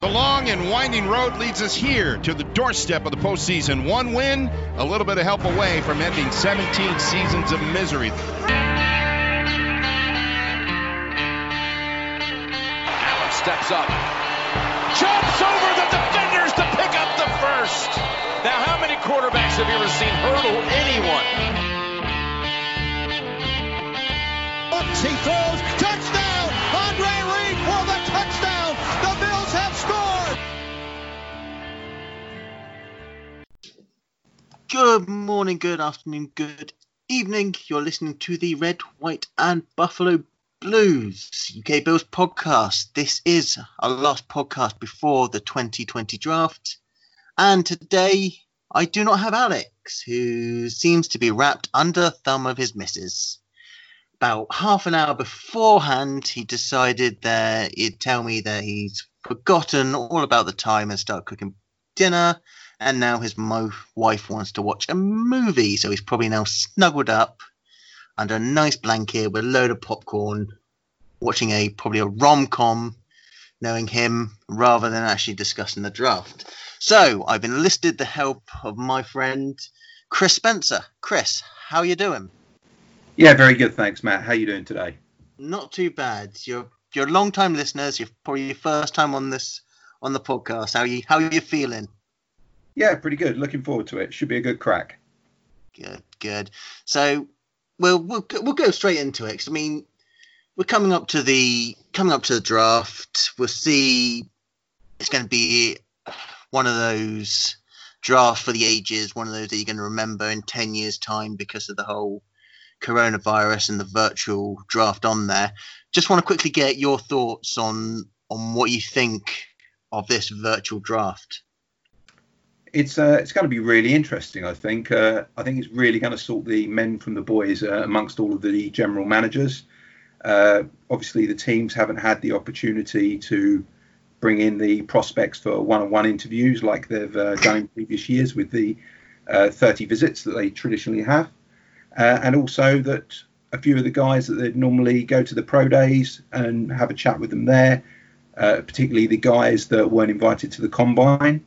The long and winding road leads us here to the doorstep of the postseason. One win, a little bit of help away from ending 17 seasons of misery. Allen steps up, jumps over the defenders to pick up the first. Now, how many quarterbacks have you ever seen hurdle anyone? He throws, touchdown! Andre Reed for the touchdown! The Bills have scored! Good morning, good afternoon, good evening. You're listening to the Red, White and Buffalo Blues UK Bills podcast. This is our last podcast before the 2020 draft. And today I do not have Alex, who seems to be wrapped under the thumb of his missus. About half an hour beforehand, he decided that he'd tell me that he's forgotten all about the time and start cooking dinner. And now his wife wants to watch a movie. So he's probably now snuggled up under a nice blanket with a load of popcorn, watching probably a rom-com, knowing him, rather than actually discussing the draft. So I've enlisted the help of my friend, Chris Spencer. Chris, how are you doing? Yeah, very good, thanks, Matt. How are you doing today? Not too bad. You're long-time listeners. You're probably your first time on the podcast. How are you feeling? Yeah, pretty good. Looking forward to it. Should be a good crack. Good. So we'll go straight into it. 'Cause, I mean, we're coming up to the draft. We'll see. It's going to be one of those drafts for the ages. One of those that you're going to remember in 10 years' time because of the whole coronavirus and the virtual draft on there. Just want to quickly get your thoughts on what you think of this virtual draft. It's going to be really interesting, I think. I think it's really going to sort the men from the boys amongst all of the general managers. Obviously, the teams haven't had the opportunity to bring in the prospects for one-on-one interviews like they've done in previous years with the 30 visits that they traditionally have. And also that a few of the guys that they'd normally go to the pro days and have a chat with them there, particularly the guys that weren't invited to the combine.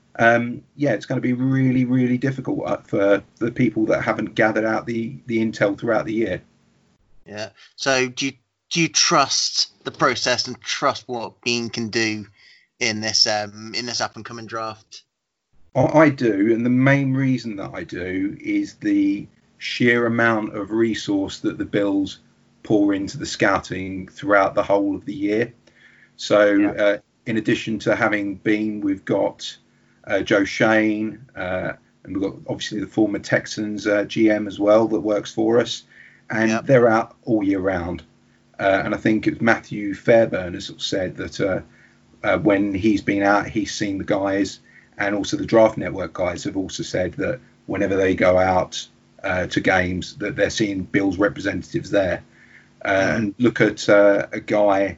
It's going to be really, really difficult for the people that haven't gathered out the intel throughout the year. Yeah. So do you trust the process and trust what Bean can do in this up and coming draft? I do, and the main reason that I do is the sheer amount of resource that the Bills pour into the scouting throughout the whole of the year. So in addition to having Bean, we've got Joe Shane, and we've got obviously the former Texans GM as well that works for us, and they're out all year round. And I think it was Matthew Fairburn has said that when he's been out, he's seen the guys, and also the Draft Network guys have also said that whenever they go out to games, that they're seeing Bills representatives there. And look at a guy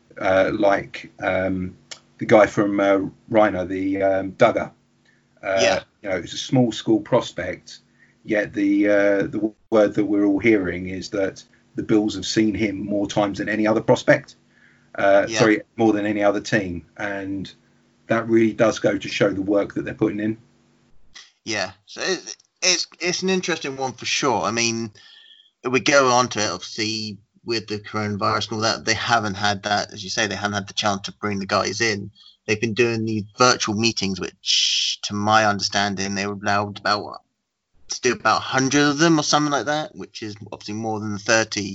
like the guy from Rhino, the Duggar. It's a small school prospect, yet the word that we're all hearing is that the Bills have seen him more times than any other prospect. More than any other team. And that really does go to show the work that they're putting in. Yeah, so it's an interesting one for sure. I mean, we go on to it, obviously, with the coronavirus and all that, they haven't had that, as you say, they haven't had the chance to bring the guys in. They've been doing these virtual meetings, which, to my understanding, they were allowed to do about 100 of them or something like that, which is obviously more than 30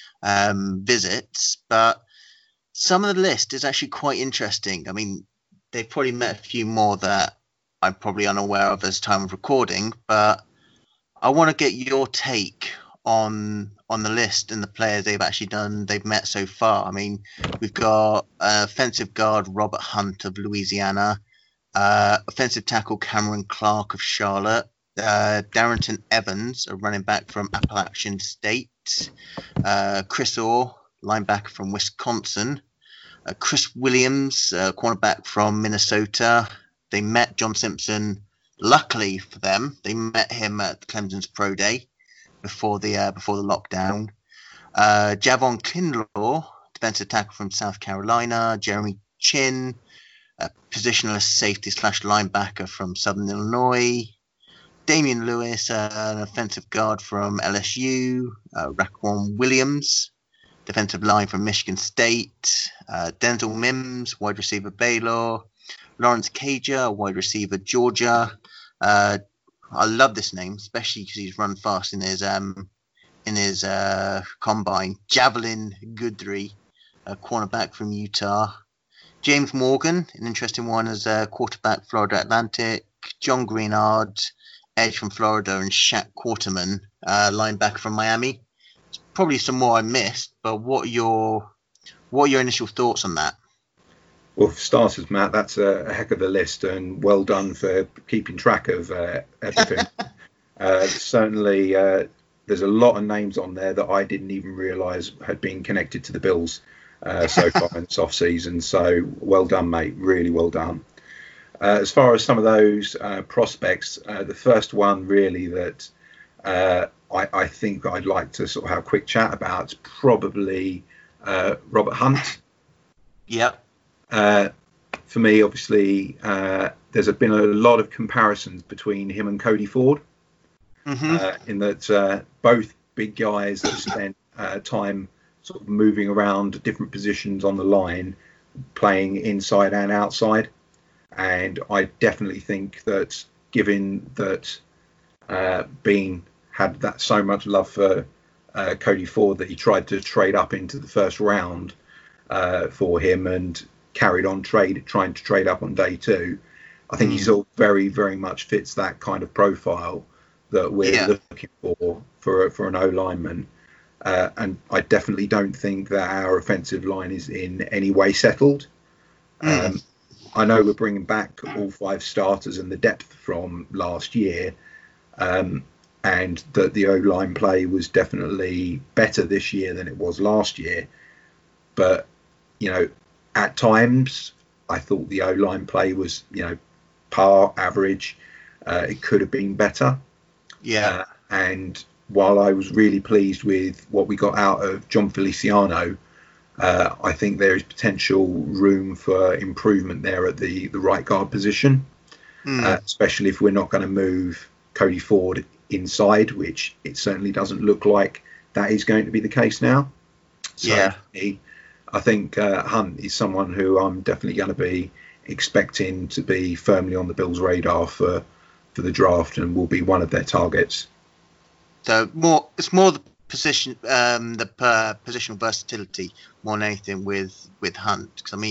visits. But some of the list is actually quite interesting. I mean, they've probably met a few more that I'm probably unaware of as time of recording, but I want to get your take on the list and the players they've met so far. I mean, we've got offensive guard Robert Hunt of Louisiana, offensive tackle Cameron Clark of Charlotte, Darrington Evans, a running back from Appalachian State, Chris Orr, linebacker from Wisconsin, Chris Williams, cornerback from Minnesota. They met John Simpson. Luckily for them, they met him at Clemson's Pro Day before the lockdown. Javon Kinlaw, defensive tackle from South Carolina. Jeremy Chin, a positionless safety / linebacker from Southern Illinois. Damian Lewis, an offensive guard from LSU. Raquan Williams, defensive line from Michigan State. Denzel Mims, wide receiver Baylor. Lawrence Cager, wide receiver Georgia. I love this name, especially because he's run fast in his combine. Javelin Guidry, a cornerback from Utah. James Morgan, an interesting one as a quarterback, Florida Atlantic. John Greenard, edge from Florida, and Shaq Quarterman, linebacker from Miami. There's probably some more I missed, but what are your initial thoughts on that? Well, for starters, Matt, that's a heck of a list, and well done for keeping track of everything. Certainly, there's a lot of names on there that I didn't even realise had been connected to the Bills so far in this off-season. So well done, mate. Really well done. As far as some of those prospects, the first one really that I think I'd like to sort of have a quick chat about is probably Robert Hunt. Yep. For me, obviously, there's been a lot of comparisons between him and Cody Ford, in that both big guys that spent time sort of moving around different positions on the line, playing inside and outside. And I definitely think that, given that Bean had that so much love for Cody Ford that he tried to trade up into the first round for him and carried on trying to trade up on day two. I think he's all very, very much fits that kind of profile that we're looking for an O-lineman. And I definitely don't think that our offensive line is in any way settled. I know we're bringing back all 5 starters and the depth from last year, and that the O-line play was definitely better this year than it was last year. But, at times I thought the O-line play was, par average. It could have been better. Yeah. And while I was really pleased with what we got out of John Feliciano, I think there is potential room for improvement there at the right guard position, especially if we're not going to move Cody Ford inside, which it certainly doesn't look like that is going to be the case now. So I think Hunt is someone who I'm definitely going to be expecting to be firmly on the Bills' radar for the draft, and will be one of their targets. So it's more the position, positional versatility more than anything with Hunt. Because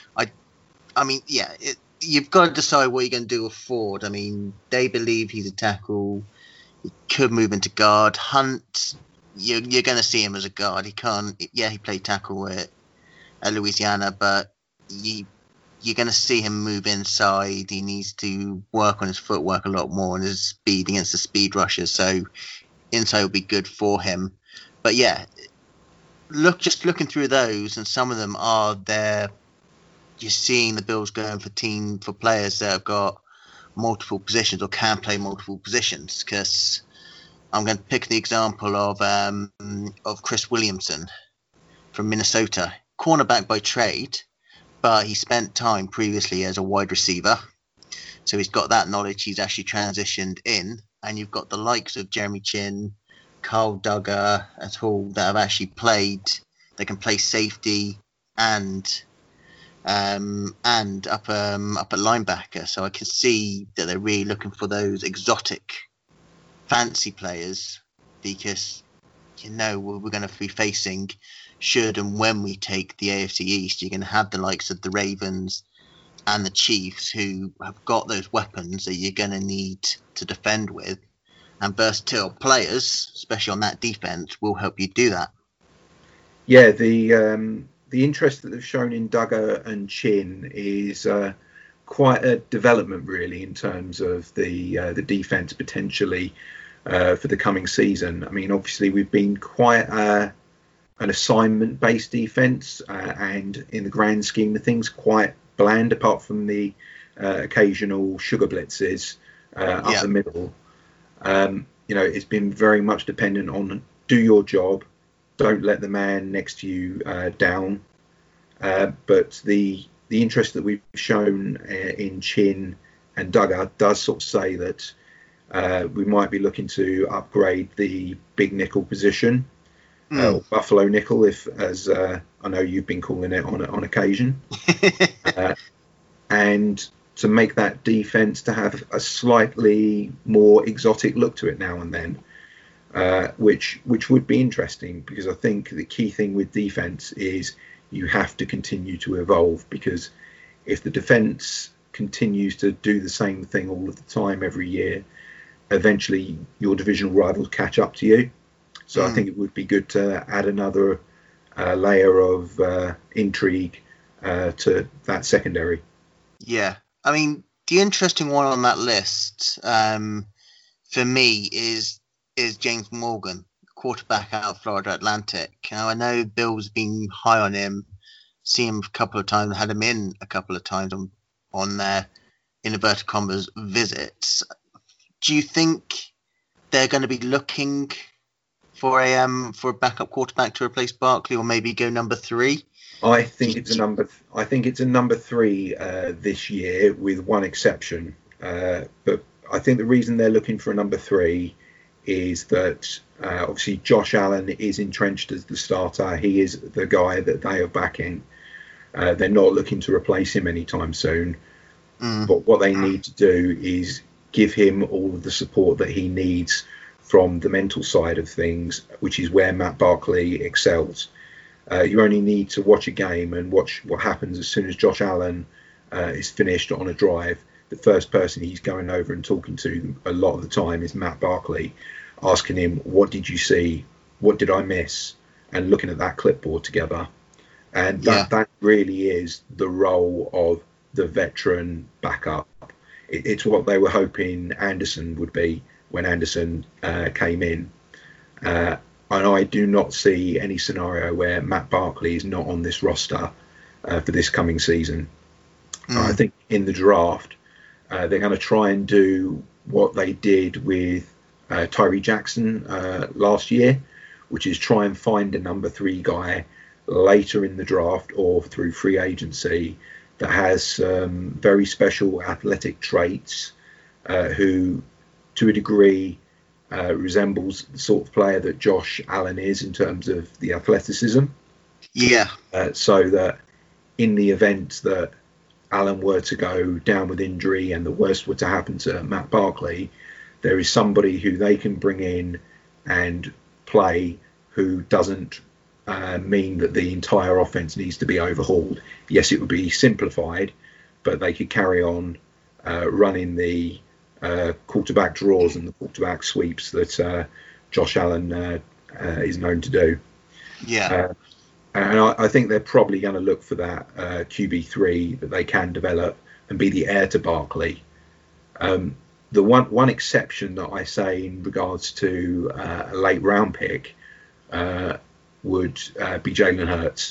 you've got to decide what you're going to do with Ford. I mean, they believe he's a tackle. He could move into guard. Hunt, you're going to see him as a guard. He can't. Yeah, he played tackle at Louisiana, but you're going to see him move inside. He needs to work on his footwork a lot more and his speed against the speed rushers. So inside will be good for him. But yeah, looking through those, and some of them are there. You're seeing the Bills going for players that have got multiple positions or can play multiple positions. Because I'm going to pick the example of Chris Williamson from Minnesota, cornerback by trade, but he spent time previously as a wide receiver, so he's got that knowledge. He's actually transitioned in, and you've got the likes of Jeremy Chin, Carl Duggar at all that have actually played. They can play safety and up at linebacker. So I can see that they're really looking for those exotic, fancy players, because we're going to be facing, should and when we take the AFC East, you're going to have the likes of the Ravens and the Chiefs, who have got those weapons that you're going to need to defend with, and versatile players, especially on that defense, will help you do that. Yeah, the interest that they've shown in Duggar and Chin is quite a development, really, in terms of the defense potentially for the coming season. I mean, obviously, we've been quite an assignment-based defense, and in the grand scheme of things, quite bland, apart from the occasional sugar blitzes up the middle. It's been very much dependent on do your job, don't let the man next to you down. But the the interest that we've shown in Chin and Duggar does sort of say that we might be looking to upgrade the big nickel position, or Buffalo nickel, as I know you've been calling it on occasion, and to make that defense to have a slightly more exotic look to it now and then, which would be interesting, because I think the key thing with defense is you have to continue to evolve, because if the defense continues to do the same thing all of the time every year, eventually your divisional rivals catch up to you. So I think it would be good to add another layer of intrigue to that secondary. Yeah, I mean, the interesting one on that list for me is James Morgan, quarterback out of Florida Atlantic. Now, I know Bill's been high on him, seen him a couple of times, had him in a couple of times on their inverted commas visits. Do you think they're going to be looking for a backup quarterback to replace Barkley, or maybe go number 3? I think it's a number 3 this year, with one exception. But I think the reason they're looking for a number 3 is that obviously Josh Allen is entrenched as the starter. He is the guy that they are backing. They're not looking to replace him anytime soon. But what they need to do is give him all of the support that he needs from the mental side of things, which is where Matt Barkley excels. You only need to watch a game and watch what happens as soon as Josh Allen is finished on a drive. The first person he's going over and talking to a lot of the time is Matt Barkley, asking him, what did you see? What did I miss? And looking at that clipboard together. And that really is the role of the veteran backup. It's what they were hoping Anderson would be when Anderson came in. And I do not see any scenario where Matt Barkley is not on this roster for this coming season. I think in the draft, they're going to try and do what they did with Tyree Jackson last year, which is try and find a number 3 guy later in the draft or through free agency that has very special athletic traits, who to a degree resembles the sort of player that Josh Allen is in terms of the athleticism. Yeah. So that in the event that Allen were to go down with injury and the worst were to happen to Matt Barkley, there is somebody who they can bring in and play who doesn't mean that the entire offense needs to be overhauled. Yes, it would be simplified, but they could carry on running the quarterback draws and the quarterback sweeps that Josh Allen is known to do. Yeah. And I think they're probably going to look for that QB3 that they can develop and be the heir to Barkley. The one exception that I say in regards to a late round pick would be Jalen Hurts.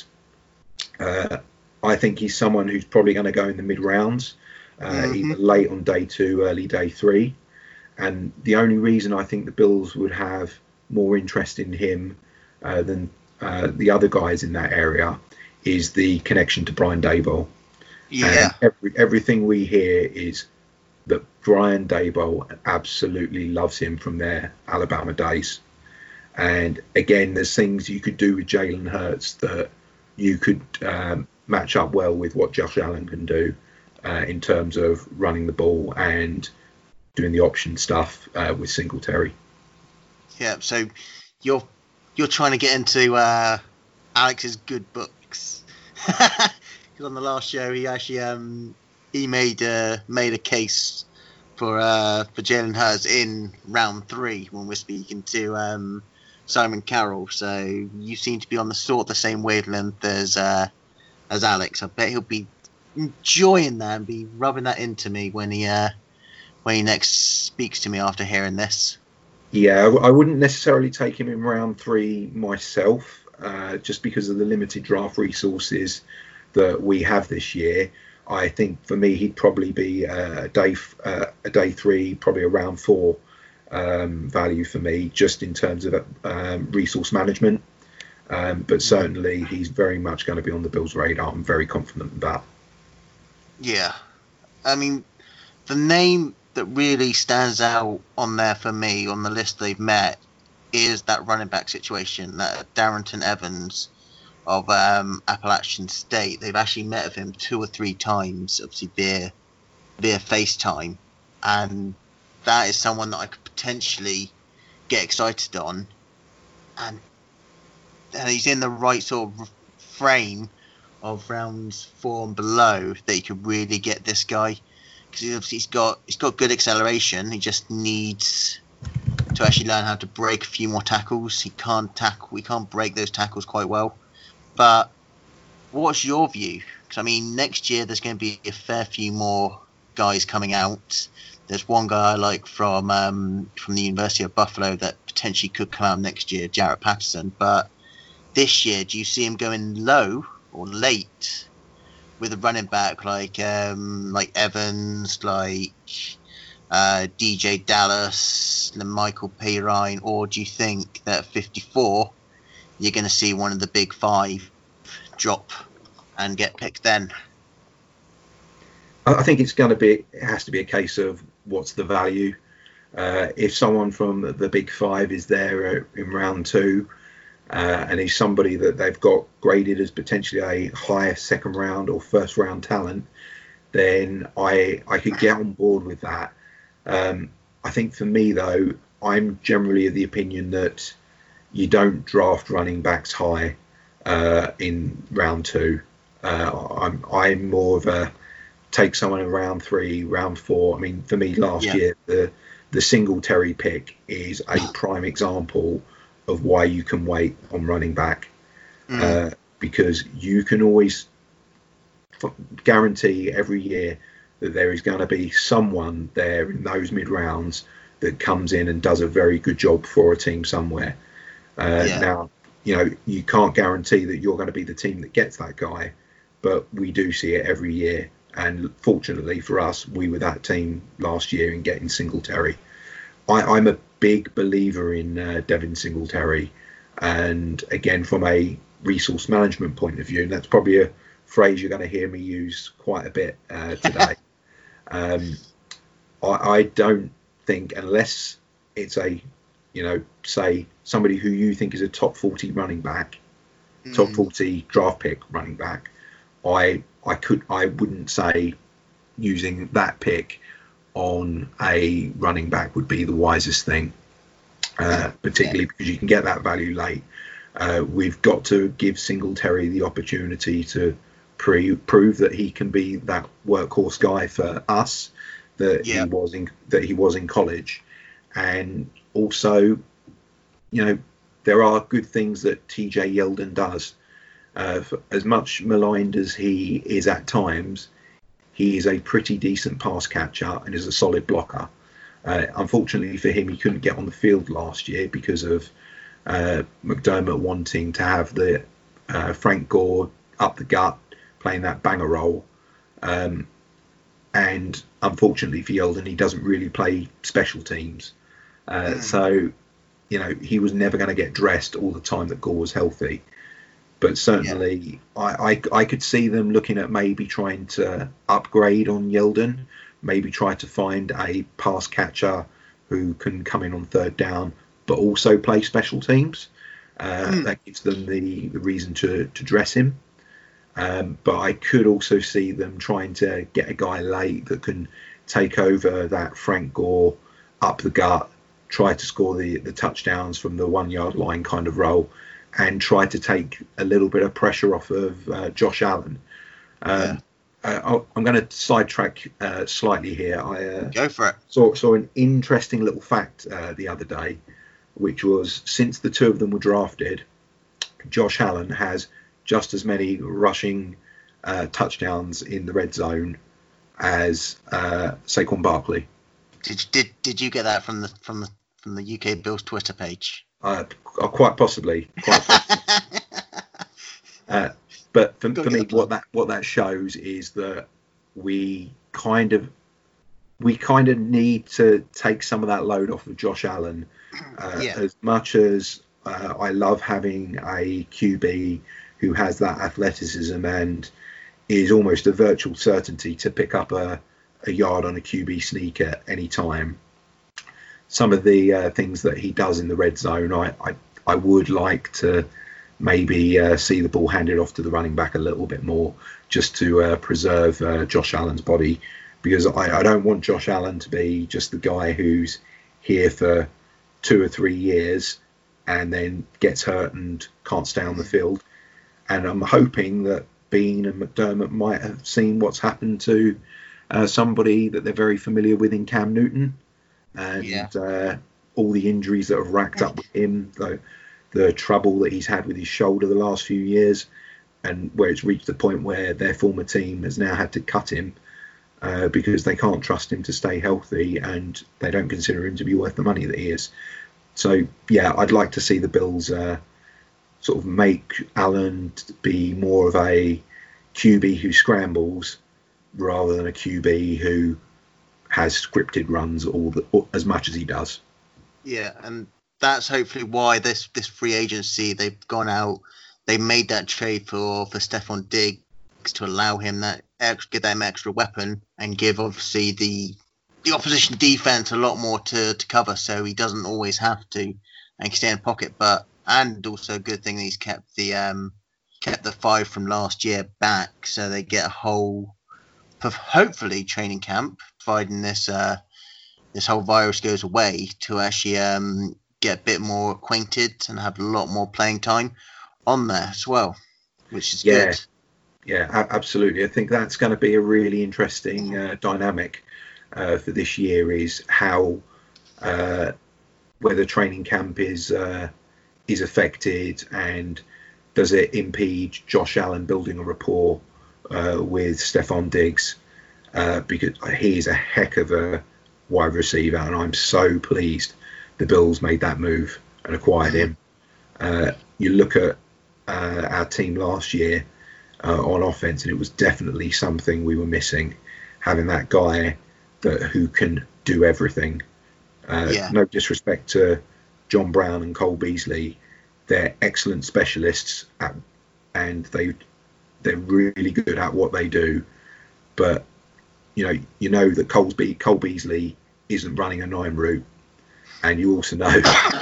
I think he's someone who's probably going to go in the mid rounds, either late on day 2, early day 3. And the only reason I think the Bills would have more interest in him than the other guys in that area is the connection to Brian Daboll. Yeah. And everything we hear is that Brian Daboll absolutely loves him from their Alabama days. And again, there's things you could do with Jalen Hurts that you could match up well with what Josh Allen can do in terms of running the ball and doing the option stuff with Singletary. Yeah, so you're trying to get into Alex's good books. Because on the last show, he actually he made a case for Jalen Hurts in round 3 when we're speaking to Simon Carroll. So you seem to be on the same wavelength as Alex. I bet he'll be enjoying that and be rubbing that into me when he next speaks to me after hearing this. Yeah, I wouldn't necessarily take him in round 3 myself, just because of the limited draft resources that we have this year. I think for me, he'd probably be a day 3, probably a round 4 value for me, just in terms of resource management. But certainly, he's very much going to be on the Bills' radar. I'm very confident of that. Yeah. I mean, the name that really stands out on there for me on the list they've met is that running back situation, that Darrington Evans of Appalachian State. They've actually met with him 2 or 3 times, obviously via FaceTime, and that is someone that I could potentially get excited on, and he's in the right sort of frame of rounds 4 and below that you could really get this guy, because he's got good acceleration. He just needs to actually learn how to break a few more tackles. We can't break those tackles quite well. But what's your view? Because I mean, next year there's going to be a fair few more guys coming out. There's one guy I like from the University of Buffalo that potentially could come out next year, Jarrett Patterson. But this year, do you see him going low or late with a running back like Evans, like DJ Dallas, Michael Pirine, or do you think that at 54 you're going to see one of the big 5 drop and get picked then? I think it has to be a case of what's the value. If someone from the big 5 is there in round 2, and he's somebody that they've got graded as potentially a higher second round or first round talent, then I could get on board with that. I think for me though, I'm generally of the opinion that you don't draft running backs high in round 2. I'm more of a take someone in round 3, round 4. I mean, for me last year, the Singletary pick is a prime example of why you can wait on running back, because you can always guarantee every year that there is going to be someone there in those mid rounds that comes in and does a very good job for a team somewhere. Now, you can't guarantee that you're going to be the team that gets that guy, but we do see it every year. And fortunately for us, we were that team last year in getting Singletary. I'm a big believer in Devin Singletary. And again, from a resource management point of view, and that's probably a phrase you're going to hear me use quite a bit today. I don't think, unless it's say somebody who you think is a top 40 running back, top 40 draft pick running back, I wouldn't say using that pick on a running back would be the wisest thing, particularly because you can get that value late. We've got to give Singletary the opportunity to prove that he can be that workhorse guy for us that he was in college, and also, there are good things that TJ Yeldon does. As much maligned as he is at times, he is a pretty decent pass catcher and is a solid blocker. Unfortunately for him, he couldn't get on the field last year because of McDermott wanting to have the Frank Gore up the gut, playing that banger role. And unfortunately for Yeldon, he doesn't really play special teams. So, he was never going to get dressed all the time that Gore was healthy. But certainly, I could see them looking at maybe trying to upgrade on Yeldon, maybe try to find a pass catcher who can come in on third down, but also play special teams. That gives them the reason to dress him. But I could also see them trying to get a guy late that can take over that Frank Gore up the gut, try to score the touchdowns from the 1 yard line kind of role, and try to take a little bit of pressure off of Josh Allen. I'm going to sidetrack slightly here. I go for it. Saw an interesting little fact the other day, which was since the two of them were drafted, Josh Allen has just as many rushing touchdowns in the red zone as Saquon Barkley. Did you get that from the UK Bills Twitter page? Quite possibly. But for me, what that shows is that we kind of need to take some of that load off of Josh Allen. As much as I love having a QB who has that athleticism and is almost a virtual certainty to pick up a yard on a QB sneak at any time. Some of the things that he does in the red zone, I would like to maybe see the ball handed off to the running back a little bit more, just to preserve Josh Allen's body, because I don't want Josh Allen to be just the guy who's here for 2 or 3 years and then gets hurt and can't stay on the field. And I'm hoping that Bean and McDermott might have seen what's happened to somebody that they're very familiar with in Cam Newton, and all the injuries that have racked up with him, the trouble that he's had with his shoulder the last few years, and where it's reached the point where their former team has now had to cut him because they can't trust him to stay healthy, and they don't consider him to be worth the money that he is. So, yeah, I'd like to see the Bills sort of make Allen be more of a QB who scrambles rather than a QB who has scripted runs as much as he does. Yeah, and that's hopefully why this free agency, they've gone out, they made that trade for Stephon Diggs to allow him give them extra weapon and give obviously the opposition defense a lot more to cover, so he doesn't always have to and stay in pocket. And also a good thing that he's kept the 5 from last year back, so they get a whole hopefully training camp, providing this whole virus goes away, to actually get a bit more acquainted and have a lot more playing time on there as well, which is good. Yeah, absolutely. I think that's going to be a really interesting dynamic for this year, is how whether training camp is affected, and does it impede Josh Allen building a rapport with Stephon Diggs, because he's a heck of a wide receiver, and I'm so pleased the Bills made that move and acquired him. You look at our team last year on offense, and it was definitely something we were missing, having that guy who can do everything. No disrespect to John Brown and Cole Beasley, they're excellent specialists and they're really good at what they do. But you know that Cole Beasley isn't running a 9 route, and you also know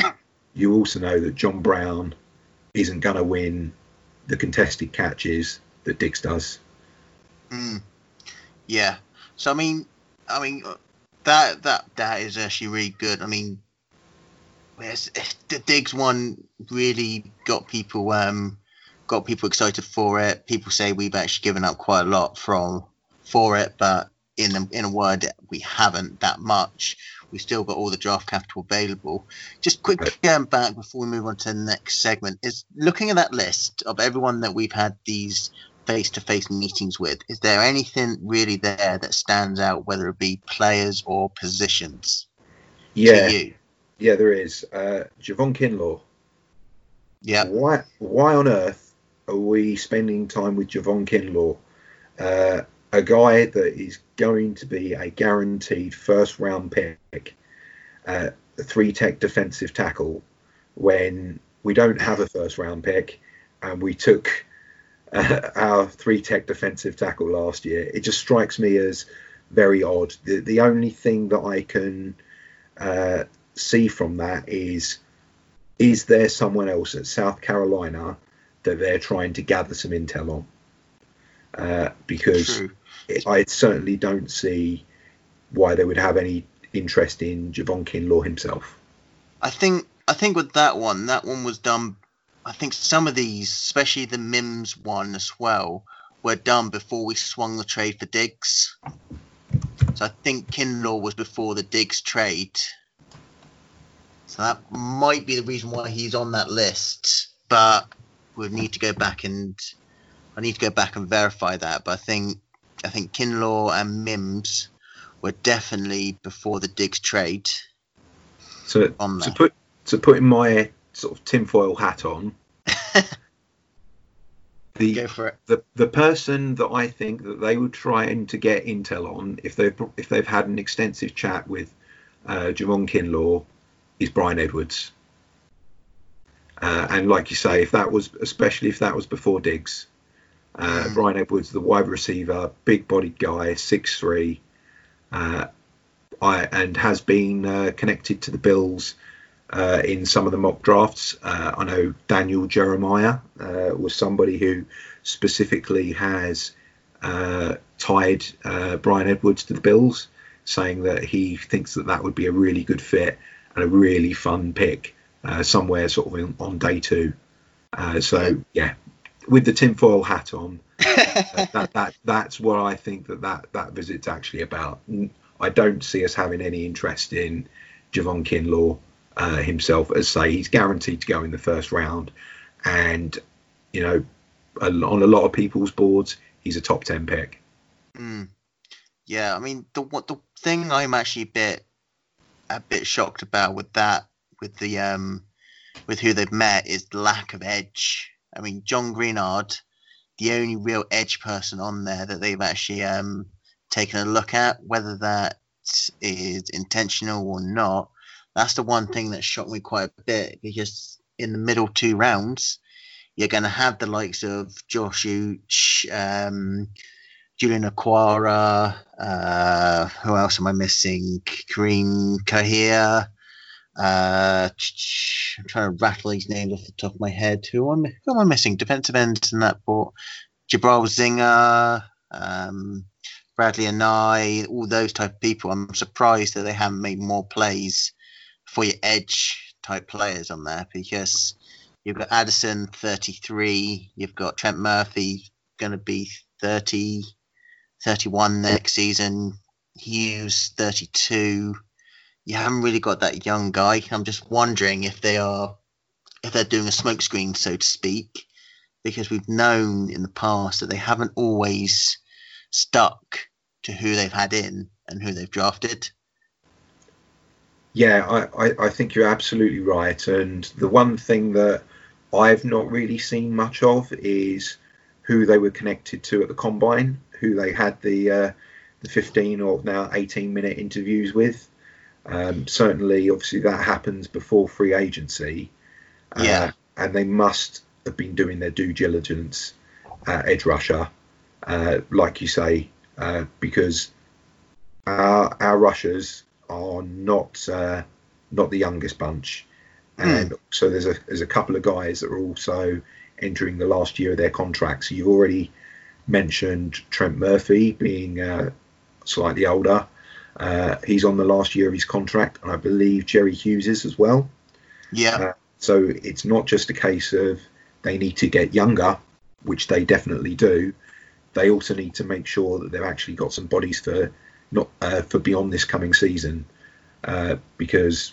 that John Brown isn't going to win the contested catches that Diggs does. Yeah. So I mean that is actually really good. I mean, the Diggs one really got people excited for it. People say we've actually given up quite a lot for it, but in a word, we haven't that much. We've still got all the draft capital available. Just quickly going back before we move on to the next segment, is looking at that list of everyone that we've had these face-to-face meetings with, is there anything really there that stands out, whether it be players or positions? Yeah, there is. Javon Kinlaw. Yeah. Why on earth are we spending time with Javon Kinlaw? A guy that is going to be a guaranteed first-round pick, a 3-tech defensive tackle, when we don't have a first-round pick, and we took our 3-tech defensive tackle last year. It just strikes me as very odd. The only thing that I can see from that is there someone else at South Carolina that they're trying to gather some intel on? Because I certainly don't see why they would have any interest in Javon Kinlaw himself. I think with that one was done. I think some of these, especially the Mims one as well, were done before we swung the trade for Diggs. So I think Kinlaw was before the Diggs trade. So that might be the reason why he's on that list. But we'll need to go back and verify that. But I think Kinlaw and Mims were definitely before the Diggs trade. So to put in my sort of tinfoil hat on, go for it. The person that I think that they would try to get intel on, if they've had an extensive chat with Javon Kinlaw, is Brian Edwards. And like you say, especially if that was before Diggs, Brian Edwards, the wide receiver, big-bodied guy, 6'3", and has been connected to the Bills in some of the mock drafts. I know Daniel Jeremiah was somebody who specifically has tied Brian Edwards to the Bills, saying that he thinks that would be a really good fit and a really fun pick somewhere sort of on day 2. So yeah, with the tinfoil hat on, that's what I think that visit's actually about. I don't see us having any interest in Javon Kinlaw himself. As say, he's guaranteed to go in the first round, and you know, on a lot of people's boards, he's a top 10 pick. Yeah, I mean, the thing I'm actually a bit shocked about with who they've met is the lack of edge. I mean, John Greenard, the only real edge person on there that they've actually taken a look at, whether that is intentional or not, that's the one thing that shocked me quite a bit, because in the middle 2 rounds, you're going to have the likes of Josh Uch, Julian Aquara, who else am I missing? Kareem Kahir. I'm trying to rattle these names off the top of my head. Who am I missing? Defensive ends in that port. Jabral Zinger, Bradley Anai, all those type of people. I'm surprised that they haven't made more plays for your edge type players on there, because you've got Addison 33, you've got Trent Murphy going to be 30, 31 next season, Hughes 32. You haven't really got that young guy. I'm just wondering if they're doing a smokescreen, so to speak, because we've known in the past that they haven't always stuck to who they've had in and who they've drafted. Yeah, I think you're absolutely right. And the one thing that I've not really seen much of is who they were connected to at the Combine, who they had the 15 or now 18-minute interviews with. Certainly, obviously, that happens before free agency. And they must have been doing their due diligence at edge rusher, like you say, because our rushers are not the youngest bunch. And so there's a couple of guys that are also entering the last year of their contracts. So you've already mentioned Trent Murphy being slightly older. He's on the last year of his contract, and I believe Jerry Hughes is as well. Yeah. So it's not just a case of they need to get younger, which they definitely do. They also need to make sure that they've actually got some bodies for beyond this coming season, because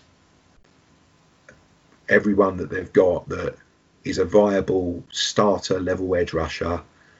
everyone that they've got that is a viable starter level edge rusher,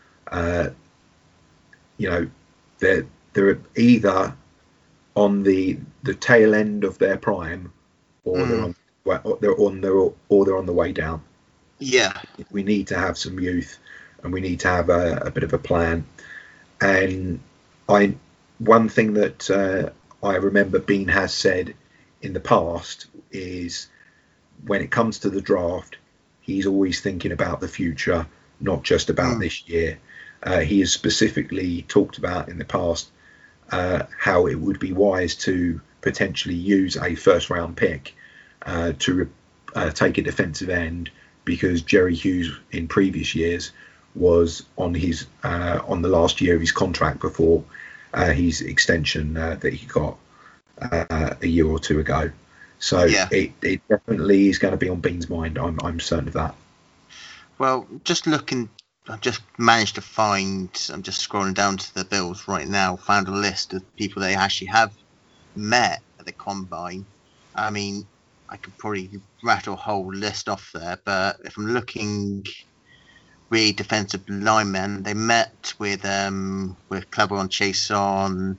they're either on the tail end of their prime, or they're on the way down. Yeah, we need to have some youth, and we need to have a bit of a plan. And one thing that I remember Bean has said in the past is, when it comes to the draft, he's always thinking about the future, not just about this year. He has specifically talked about in the past how it would be wise to potentially use a first-round pick to take a defensive end, because Jerry Hughes in previous years was on the last year of his contract before his extension that he got a year or two ago. So it definitely is going to be on Bean's mind. I'm certain of that. Well, just looking, I've just managed to find, I'm just scrolling down to the Bills right now, found a list of people they actually have met at the Combine. I mean, I could probably rattle a whole list off there, but if I'm looking really defensive linemen, they met with Cleveron Chason,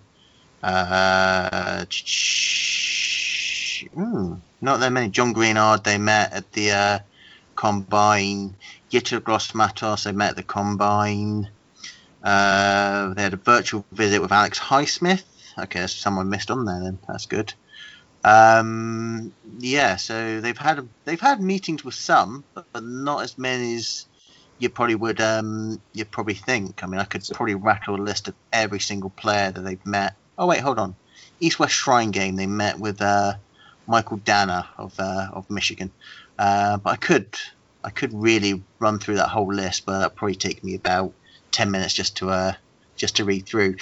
not that many. John Greenard they met at the Combine. Yetur Gross-Matos they met at the Combine. They had a virtual visit with Alex Highsmith. Okay, there's someone missed on there then. That's good. So they've had meetings with some, but not as many as you probably would you probably think. I mean, I could probably rattle a list of every single player that they've met. Oh wait, hold on. East West Shrine game, they met with Michael Danner of Michigan. But I could really run through that whole list, but that'd probably take me about 10 minutes just to read through.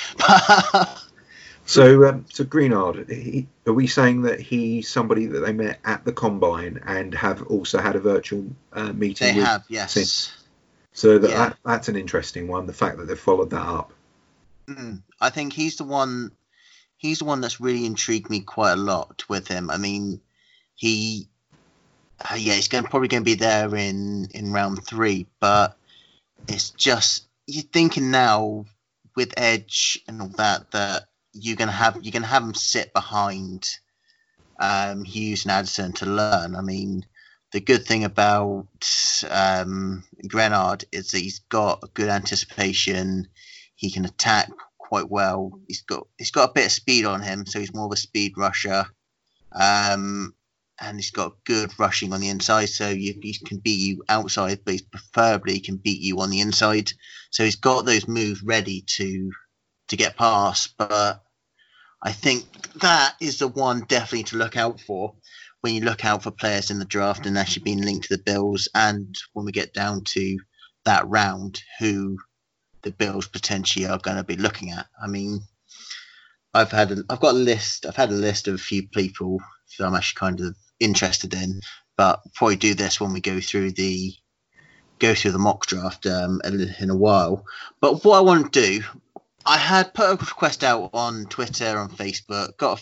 So Greenard, are we saying that he's somebody that they met at the Combine and have also had a virtual meeting? They have, yes. Since? So that's an interesting one. The fact that they've followed that up. I think he's the one that's really intrigued me quite a lot with him. I mean, he's probably going to be there in round 3, but it's just you're thinking now with Edge and all that you're gonna have him sit behind Hughes and Addison to learn. I mean, the good thing about Greenard is that he's got a good anticipation. He can attack quite well. He's got a bit of speed on him, so he's more of a speed rusher. And he's got good rushing on the inside, so he can beat you outside, but he preferably can beat you on the inside. So he's got those moves ready to get past. But I think that is the one definitely to look out for when you look out for players in the draft and actually being linked to the Bills, and when we get down to that round, who the Bills potentially are going to be looking at. I mean, I've had a list of a few people who I'm actually kind of interested in, but before we do this, when we go through the mock draft in a while. But what I want to do, I had put a request out on Twitter, on Facebook, got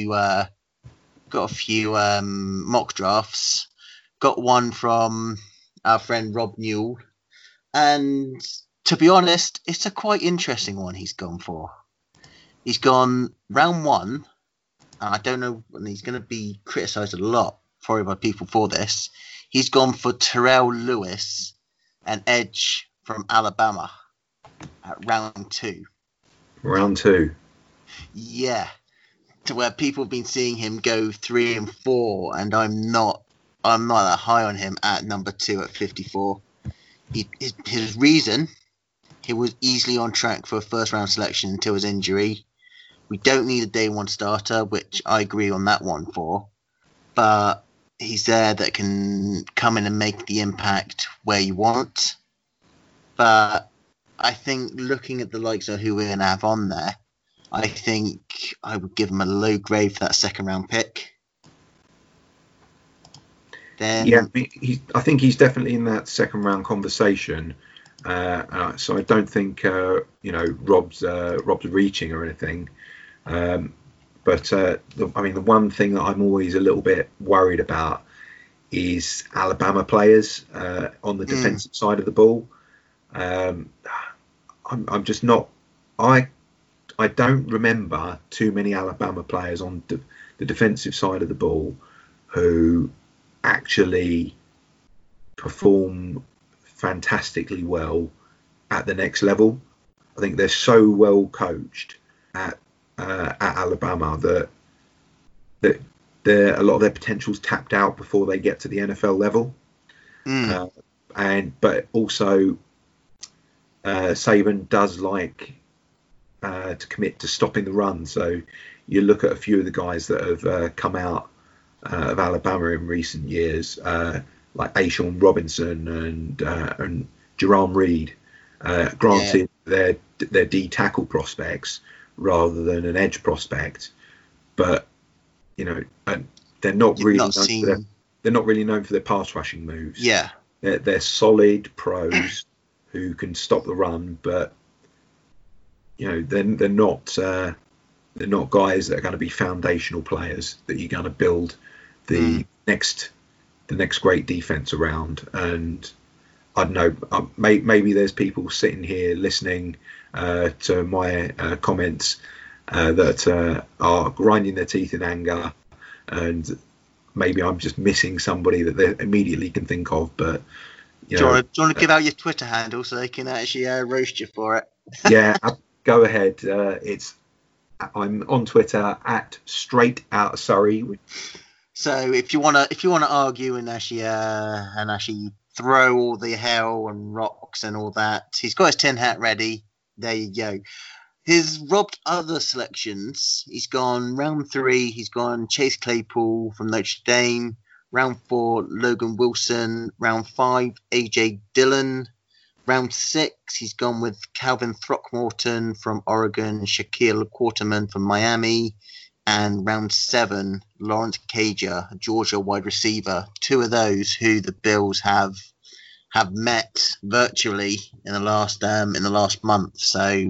a few mock drafts, got one from our friend Rob Newell, and to be honest, it's a quite interesting one he's gone for. He's gone round 1, and I don't know, and he's going to be criticised a lot probably by people for this. He's gone for Terrell Lewis, an edge from Alabama, at round 2. Round 2. Yeah, to where people have been seeing him go 3 and 4, and I'm not that high on him at number 2 at 54. His reason, he was easily on track for a first round selection until his injury. We don't need a day 1 starter, which I agree on that one for, but he's there that can come in and make the impact where you want. But I think looking at the likes of who we're going to have on there, I think I would give him a low grade for that second round pick. Then, yeah, I think he's definitely in that second round conversation. So I don't think Rob's reaching or anything. But the one thing that I'm always a little bit worried about is Alabama players on the defensive side of the ball. I'm just not. I don't remember too many Alabama players on the defensive side of the ball who actually perform fantastically well at the next level. I think they're so well coached at Alabama that a lot of their potential's tapped out before they get to the NFL level. But also Saban does like to commit to stopping the run. So you look at a few of the guys that have come out of Alabama in recent years, like Ashawn Robinson and Jerome Reed. Granted, they're D tackle prospects rather than an edge prospect, but they're not really known for their pass rushing moves. Yeah, they're solid pros who can stop the run, but they're not guys that are going to be foundational players that you're going to build the next great defense around. And I don't know, maybe there's people sitting here listening to my comments that are grinding their teeth in anger, and maybe I'm just missing somebody that they immediately can think of. But do you want to give out your Twitter handle so they can actually roast you for it? Yeah, go ahead. I'm on Twitter at Straight Out Surrey. So if you wanna argue and actually throw all the hell and rocks and all that. He's got his tin hat ready. There you go. He's robbed other selections. He's gone round 3. He's gone Chase Claypool from Notre Dame. Round 4, Logan Wilson. Round 5, AJ Dillon. Round 6, he's gone with Calvin Throckmorton from Oregon, Shaquille Quarterman from Miami, and round 7, Lawrence Cager, a Georgia wide receiver. 2 of those who the Bills have met virtually in the last month. So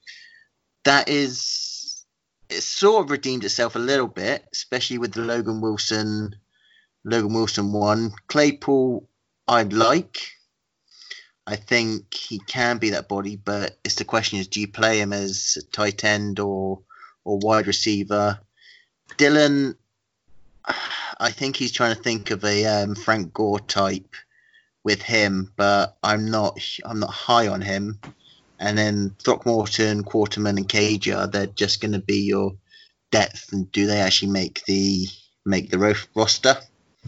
it sort of redeemed itself a little bit, especially with the Logan Wilson one. Claypool, I'd like. I think he can be that body, but it's the question is, do you play him as a tight end or wide receiver? Dillon, I think he's trying to think of a Frank Gore type with him, but I'm not high on him. And then Throckmorton, Quarterman, and Cager, they're just going to be your depth. And do they actually make the roster?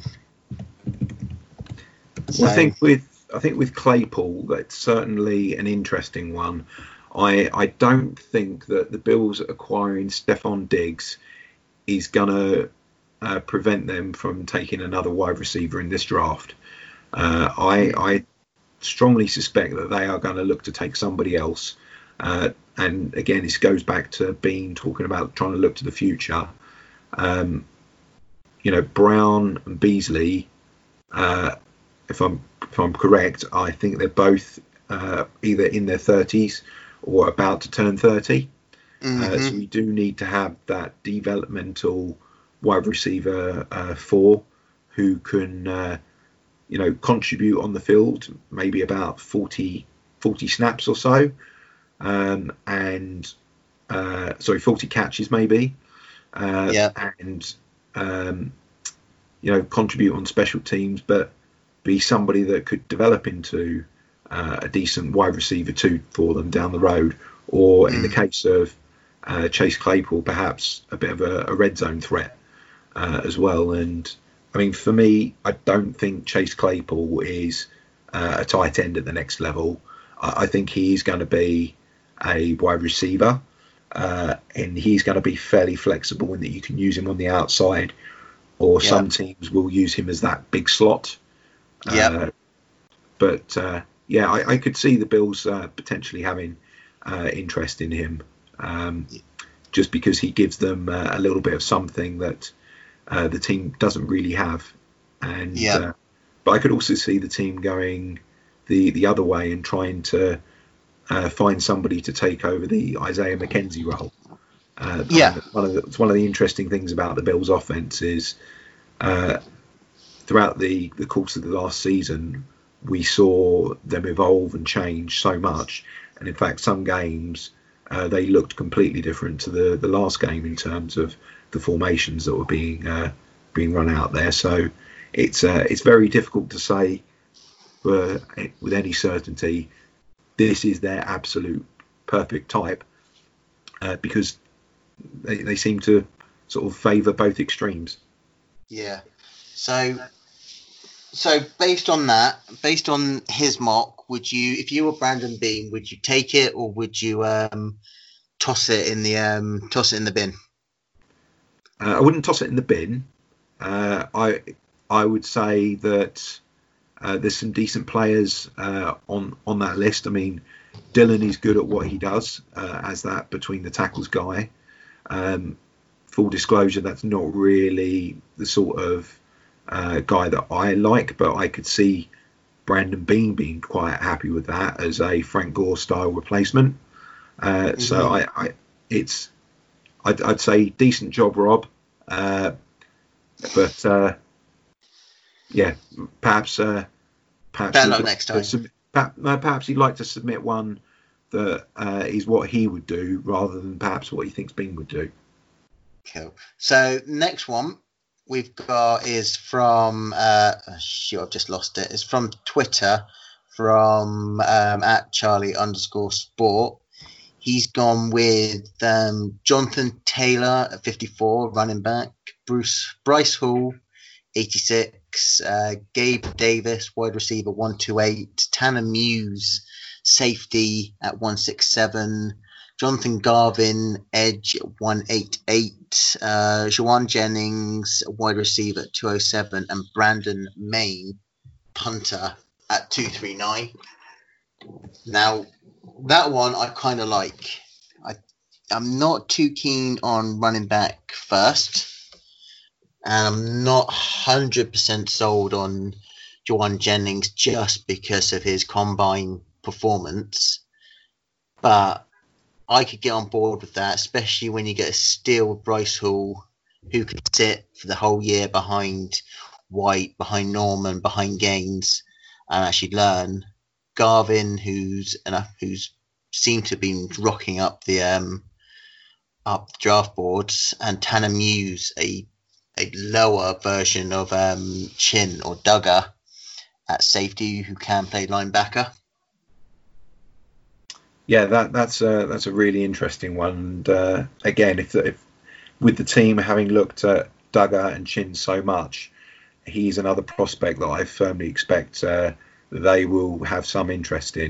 Well, I think with Claypool, that's certainly an interesting one. I don't think that the Bills acquiring Stephon Diggs is going to prevent them from taking another wide receiver in this draft. I strongly suspect that they are going to look to take somebody else. And again, this goes back to Bean talking about trying to look to the future. Brown and Beasley, if I'm correct, I think they're both either in their 30s or about to turn 30. So we do need to have that developmental wide receiver 4 who can, contribute on the field, maybe about 40 snaps or so, 40 catches maybe, and contribute on special teams, but be somebody that could develop into a decent wide receiver 2 for them down the road, or in the case of Chase Claypool, perhaps a bit of a red zone threat as well. And I mean, for me, I don't think Chase Claypool is a tight end at the next level. I think he's going to be a wide receiver, and he's going to be fairly flexible in that you can use him on the outside, or some teams will use him as that big slot. I could see the Bills potentially having interest in him, just because he gives them a little bit of something that the team doesn't really have. But I could also see the team going the other way and trying to find somebody to take over the Isaiah McKenzie role. One of the interesting things about the Bills' offense is throughout the course of the last season, we saw them evolve and change so much. And in fact, some games they looked completely different to the last game in terms of the formations that were being run out there. So it's very difficult to say with any certainty this is their absolute perfect type, because they seem to sort of favour both extremes. Yeah. So based on his mock, would you, if you were Brandon Bean, would you take it, or would you toss it in the bin? I wouldn't toss it in the bin. I would say that there's some decent players on that list. I mean, Dillon is good at what he does as that between the tackles guy. Full disclosure, that's not really the sort of guy that I like, but I could see Brandon Bean being quite happy with that as a Frank Gore style replacement. So I'd say decent job, Rob. But perhaps better luck next time. Perhaps he'd like to submit one that is what he would do rather than perhaps what he thinks Bean would do. Cool. So next one we've got is from I've just lost it. It's from Twitter, from at Charlie_sport. He's gone with Jonathan Taylor at 54, running back. Bryce Hall, 86. 166, Gabe Davis, wide receiver 128, Tanner Muse, safety at 167, Jonathan Garvin, edge at 188, Juwan Jennings, wide receiver at 207, and Brandon Main, punter at 239. Now, that one I kind of like. I'm not too keen on running back first, and I'm not 100% sold on Juwan Jennings just because of his combine performance. But I could get on board with that, especially when you get a steal with Bryce Hall, who could sit for the whole year behind White, behind Norman, behind Gaines, and actually learn. Garvin, who's seemed to have been rocking up the draft boards, and Tanner Muse, a lower version of Chin or Duggar at safety, who can play linebacker. Yeah, that's a really interesting one. And again, if with the team having looked at Duggar and Chin so much, he's another prospect that I firmly expect they will have some interest in.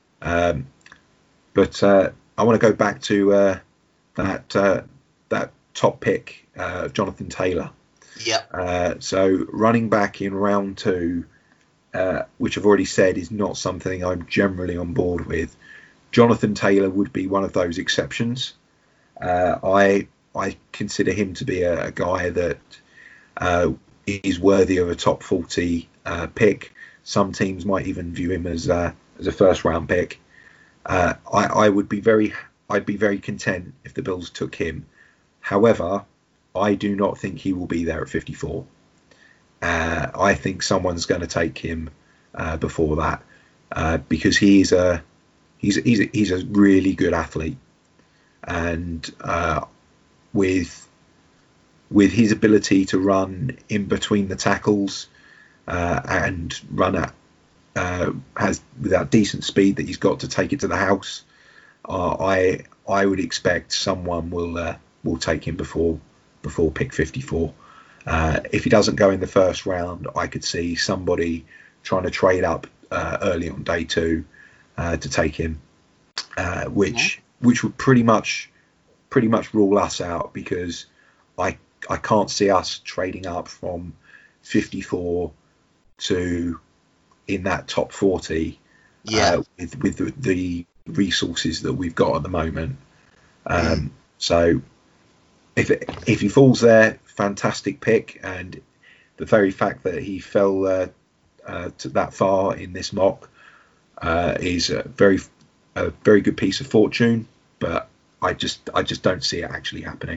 But I want to go back to that top pick, Jonathan Taylor. Yeah. So running back in round 2, which I've already said is not something I'm generally on board with. Jonathan Taylor would be one of those exceptions. I consider him to be a guy that is worthy of a top 40 pick. Some teams might even view him as a first round pick. I'd be very content if the Bills took him. However, I do not think he will be there at 54. I think someone's going to take him before that because he's a really good athlete, and with his ability to run in between the tackles and run at with that decent speed that he's got to take it to the house, I would expect someone will take him before pick 54. If he doesn't go in the first round, I could see somebody trying to trade up early on day 2 to take him, which would pretty much rule us out, because I can't see us trading up from 54 to in that top 40 with the resources that we've got at the moment. So if he falls there, fantastic pick, and the very fact that he fell to that far in this mock is a very good piece of fortune, but I just don't see it actually happening.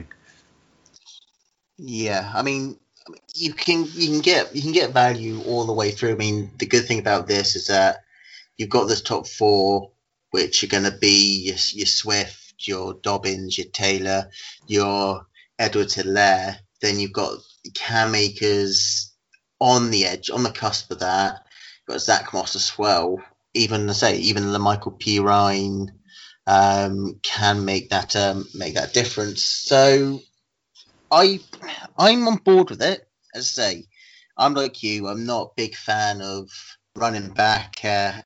Yeah, I mean, you can get value all the way through. I mean, the good thing about this is that you've got this top 4, which are going to be your Swift, your Dobbins, your Taylor, your Edwards-Helaire. Then you've got Cam Akers on the edge, on the cusp of that. You've got Zach Moss as well. Even the Michael Pirine can make that difference. So I'm on board with it. As I say, I'm like you. I'm not a big fan of running back at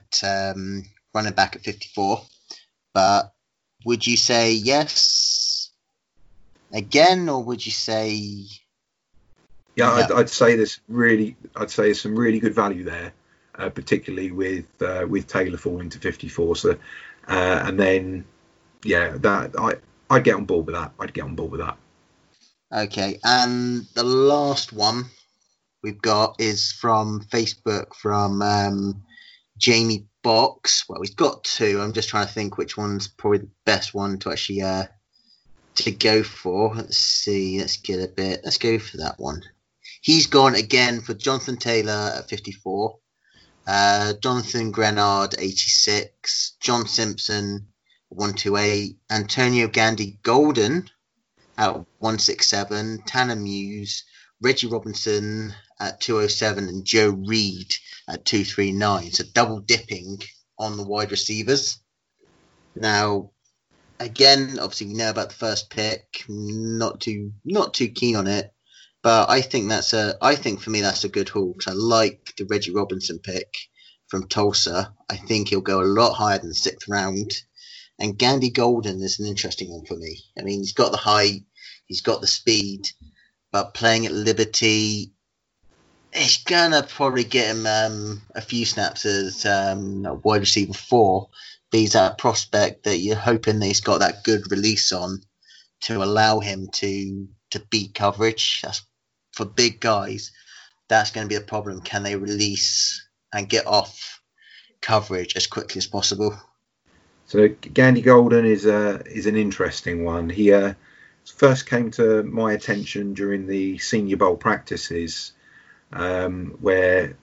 54. But would you say yes again, or would you say? Yeah, no? I'd say there's some really good value there, particularly with Taylor falling to 54. So, and then I'd get on board with that. Okay, and the last one we've got is from Facebook from Jamie Box. Well, he's got 2. I'm just trying to think which one's probably the best one to actually to go for. Let's see. Let's go for that one. He's gone again for Jonathan Taylor at 54, Jonathan Grenard 86, John Simpson 128, Antonio Gandy Golden at 167, Tanner Muse, Reggie Robinson at 207, and Joe Reed at 239. So double dipping on the wide receivers. Now, again, obviously we know about the first pick. Not too keen on it. But I think for me that's a good haul. I like the Reggie Robinson pick from Tulsa. I think he'll go a lot higher than the 6th round. And Gandy Golden is an interesting one for me. I mean, he's got the height, he's got the speed, but playing at Liberty, he's gonna probably get him a few snaps as wide receiver 4. But he's that prospect that you're hoping that he's got that good release on to allow him to beat coverage. That's for big guys. That's going to be a problem. Can they release and get off coverage as quickly as possible? So Gandy Golden is an interesting one. He first came to my attention during the Senior Bowl practices, where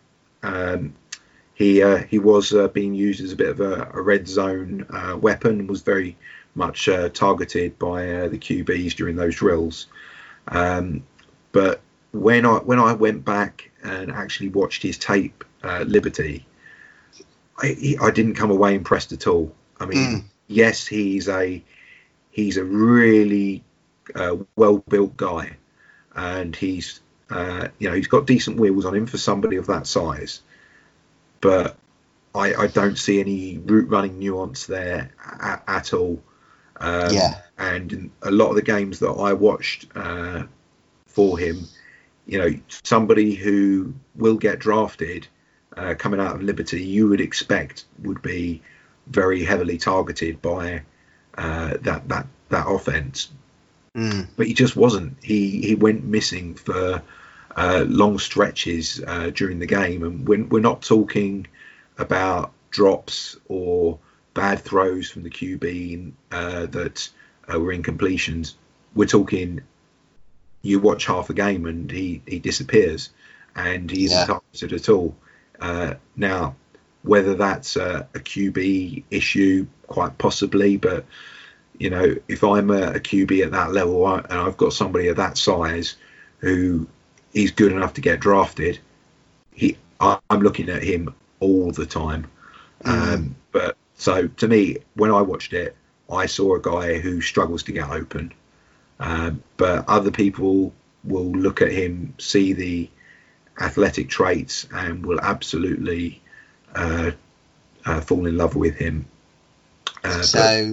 he was being used as a bit of a red zone weapon, and was very much targeted by the QBs during those drills. But when I went back and actually watched his tape at Liberty, I didn't come away impressed at all. I mean, yes, he's a really well-built guy, and he's got decent wheels on him for somebody of that size. But I don't see any route running nuance there at all. And in a lot of the games that I watched for him, somebody who will get drafted coming out of Liberty, you would expect would be very heavily targeted by that offense. But he just wasn't. He went missing for long stretches during the game, and we're not talking about drops or bad throws from the QB that were incompletions. We're talking, you watch half a game and he disappears, and he isn't targeted at all. Now, whether that's a QB issue, quite possibly, but if I'm a QB at that level and I've got somebody of that size who is good enough to get drafted, I'm looking at him all the time. But so to me, when I watched it, I saw a guy who struggles to get open. But other people will look at him, see the athletic traits, and will absolutely fall in love with him. So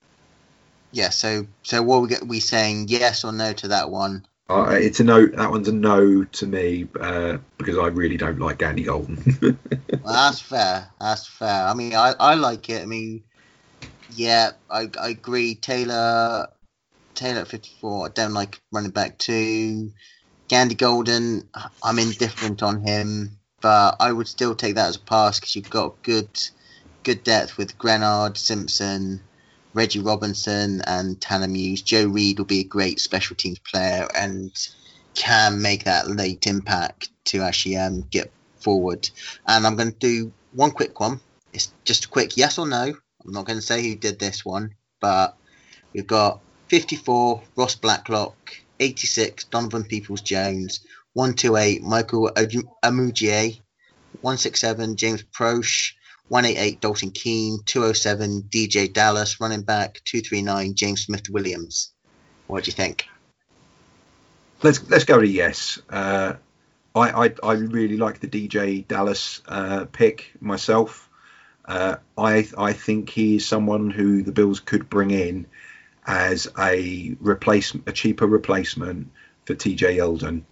what we saying, yes or no to that one? It's a no. That one's a no to me because I really don't like Gandy Golden. Well, that's fair. I mean, I like it. I mean, yeah, I agree. Taylor at 54. I don't like running back 2. Gandy Golden, I'm indifferent on him, but I would still take that as a pass because you've got good depth with Grenard, Simpson, Reggie Robinson, and Tanner Muse. Joe Reed will be a great special teams player and can make that late impact to actually get forward. And I'm going to do one quick one. It's just a quick yes or no. I'm not going to say who did this one, but we've got 54, Ross Blacklock, 86, Donovan Peoples-Jones, 128, Michael Amujier, 167, James Proche, 188, Dalton Keene, 207, DJ Dallas, running back, 239, James Smith-Williams. What do you think? Let's go to yes. I really like the DJ Dallas pick myself. I think he's someone who the Bills could bring in as a cheaper replacement for TJ Yeldon.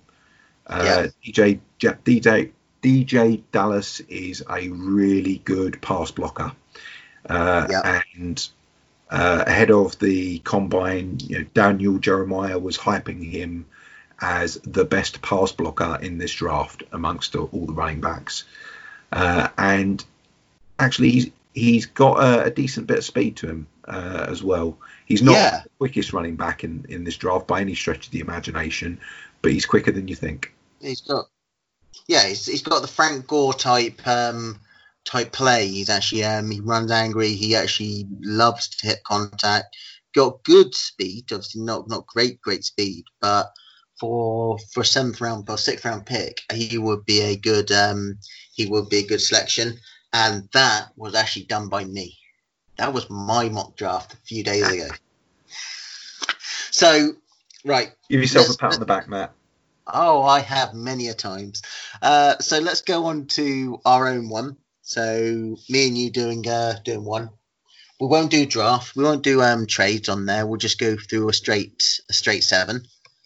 DJ Dallas is a really good pass blocker, and ahead of the combine, Daniel Jeremiah was hyping him as the best pass blocker in this draft amongst all the running backs, and actually he's got a decent bit of speed to him as well. He's not the quickest running back in this draft by any stretch of the imagination, but he's quicker than you think. He's got the Frank Gore type play. He's actually he runs angry. He actually loves to hit contact. Got good speed, obviously not great speed, but for 7th round or 6th round pick, he would be a good selection. And that was actually done by me. That was my mock draft a few days ago. So, right. Give yourself a pat on the back, Matt. Oh, I have many a times. So let's go on to our own one. So me and you doing one. We won't do draft. We won't do trades on there. We'll just go through a straight 7.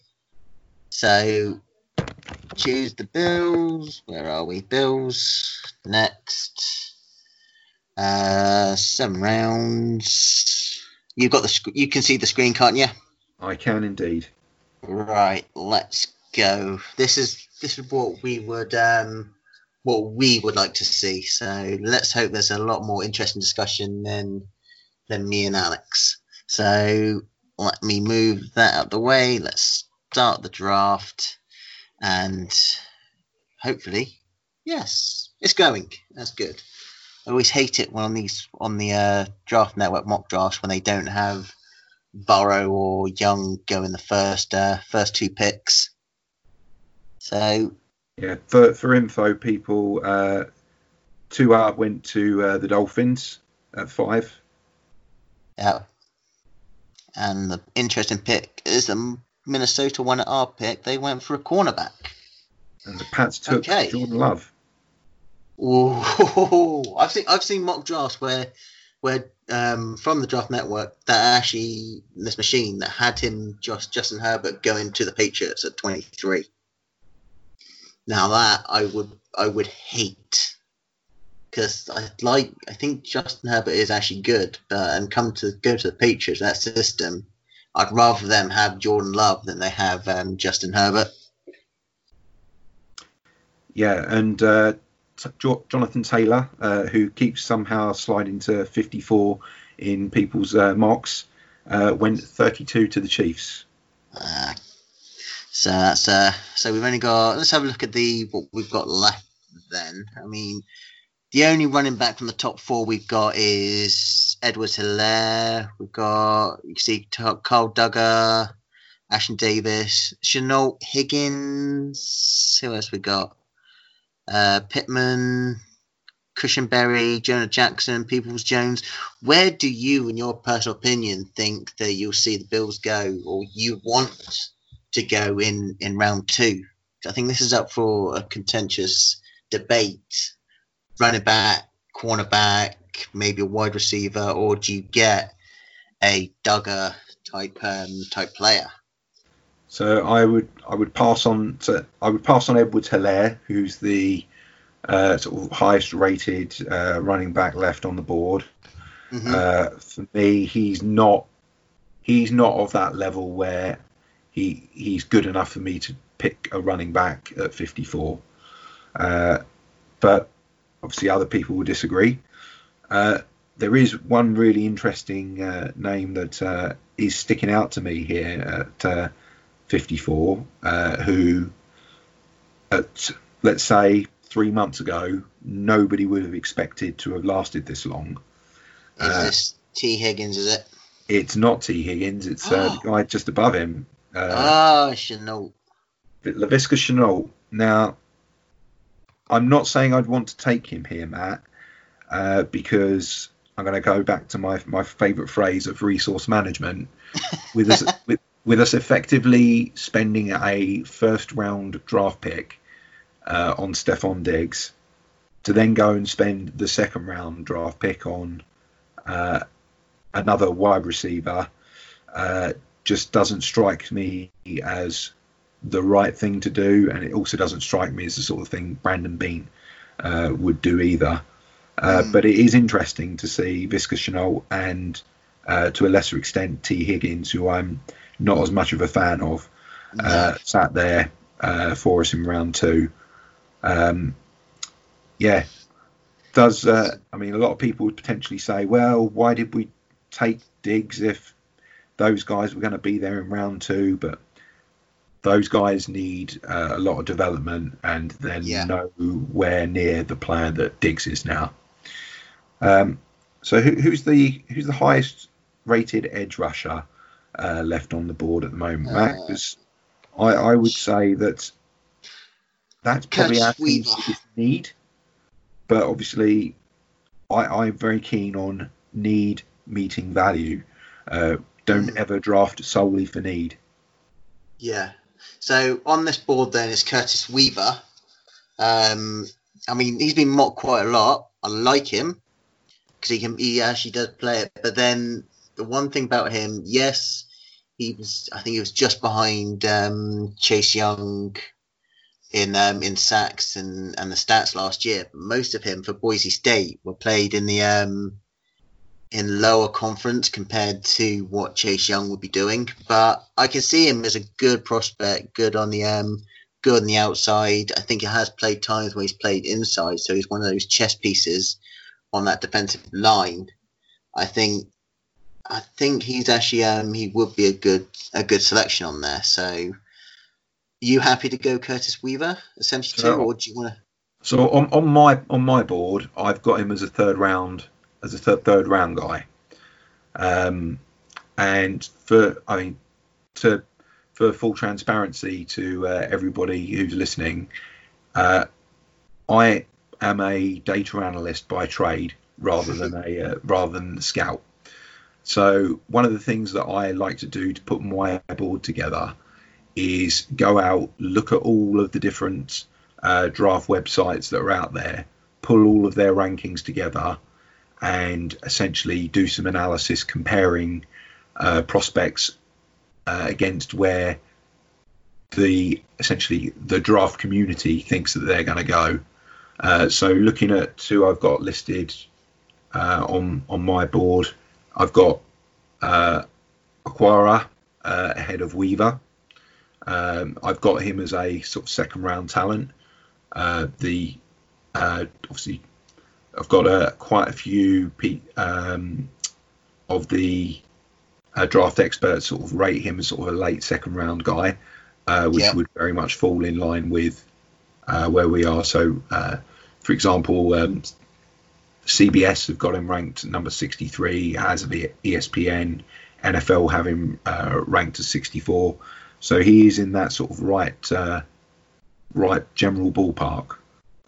So choose the Bills. Where are we? Bills. Next. 7 rounds. You can see the screen, can't you? I can indeed. Right. Let's go. This is what we would like to see. So let's hope there's a lot more interesting discussion than me and Alex. So let me move that out of the way. Let's start the draft, and hopefully, yes, it's going. That's good. I always hate it when on the Draft Network mock drafts when they don't have Burrow or Young go in the first 2 picks. So yeah, for info, people, Tua went to the Dolphins at 5. Yeah, and the interesting pick is the Minnesota one at our pick. They went for a cornerback, and the Pats took Jordan Love. Oh, I've seen mock drafts where from the Draft Network that actually this machine that had him Justin Herbert going to the Patriots at 23. Now that I would hate, because I think Justin Herbert is actually good, and go to the Patriots, that system, I'd rather them have Jordan Love than they have Justin Herbert. Yeah, and Jonathan Taylor, who keeps somehow sliding to 54 in people's mocks, went 32 to the Chiefs. So that's so we've only got. Let's have a look at what we've got left. Then I mean, the only running back from the top 4 we've got is Edwards-Helaire. We've got, you can see Carl Duggar, Ashton Davis, Shenault Higgins. Who else we got? Pittman, Cushenberry, Jonah Jackson, Peoples-Jones. Where do you, in your personal opinion, think that you'll see the Bills go, or you want to go in round 2? I think this is up for a contentious debate. Running back, cornerback, maybe a wide receiver, or do you get a Duggar type player? So I would pass on Edwards-Helaire, who's the sort of highest rated running back left on the board. Mm-hmm. For me, he's not of that level where he's good enough for me to pick a running back at 54. But obviously other people will disagree. There is one really interesting name that is sticking out to me here at 54, who at, let's say, 3 months ago, nobody would have expected to have lasted this long. Is this T. Higgins, is it? It's not T. Higgins, it's the guy just above him. Shenault. Laviska Shenault. Now, I'm not saying I'd want to take him here, Matt, because I'm going to go back to my favourite phrase of resource management. With us effectively spending a first-round draft pick on Stephon Diggs, to then go and spend the second-round draft pick on another wide receiver, just doesn't strike me as the right thing to do, and it also doesn't strike me as the sort of thing Brandon Beane would do either. But it is interesting to see Laviska Shenault and to a lesser extent T. Higgins, who I'm not as much of a fan of, sat there for us in round 2. Does I mean, a lot of people would potentially say, well, why did we take Diggs if those guys were going to be there in round 2? But those guys need a lot of development, and they're nowhere near the player that Diggs is now. So who's the highest rated edge rusher left on the board at the moment, Matt? Because I would say that's probably our team's biggest need. But obviously, I'm very keen on need meeting value. Don't ever draft solely for need. Yeah. So on this board then is Curtis Weaver. I mean, he's been mocked quite a lot. I like him because he actually does play it. But then the one thing about him, yes, I think he was just behind Chase Young in sacks and the stats last year. But most of him for Boise State were played in the in lower conference compared to what Chase Young would be doing. But I can see him as a good prospect, good on the outside. I think he has played times where he's played inside, so he's one of those chess pieces on that defensive line. I think he's actually he would be a good selection on there. So, you happy to go Curtis Weaver at 72, or do you want to? So on my board, I've got him as a third round guy, and for full transparency to everybody who's listening, I am a data analyst by trade rather than a scout. So one of the things that I like to do to put my board together is go out, look at all of the different draft websites that are out there, pull all of their rankings together, and essentially do some analysis comparing prospects against where the draft community thinks that they're going to go. So looking at who I've got listed on my board, I've got Okwara ahead of Weaver. I've got him as a sort of second round talent. Obviously, I've got quite a few of the draft experts sort of rate him as sort of a late second round guy, which would very much fall in line with where we are. So, for example, CBS have got him ranked number 63, as of ESPN. NFL have him ranked as 64. So he is in that sort of right general ballpark.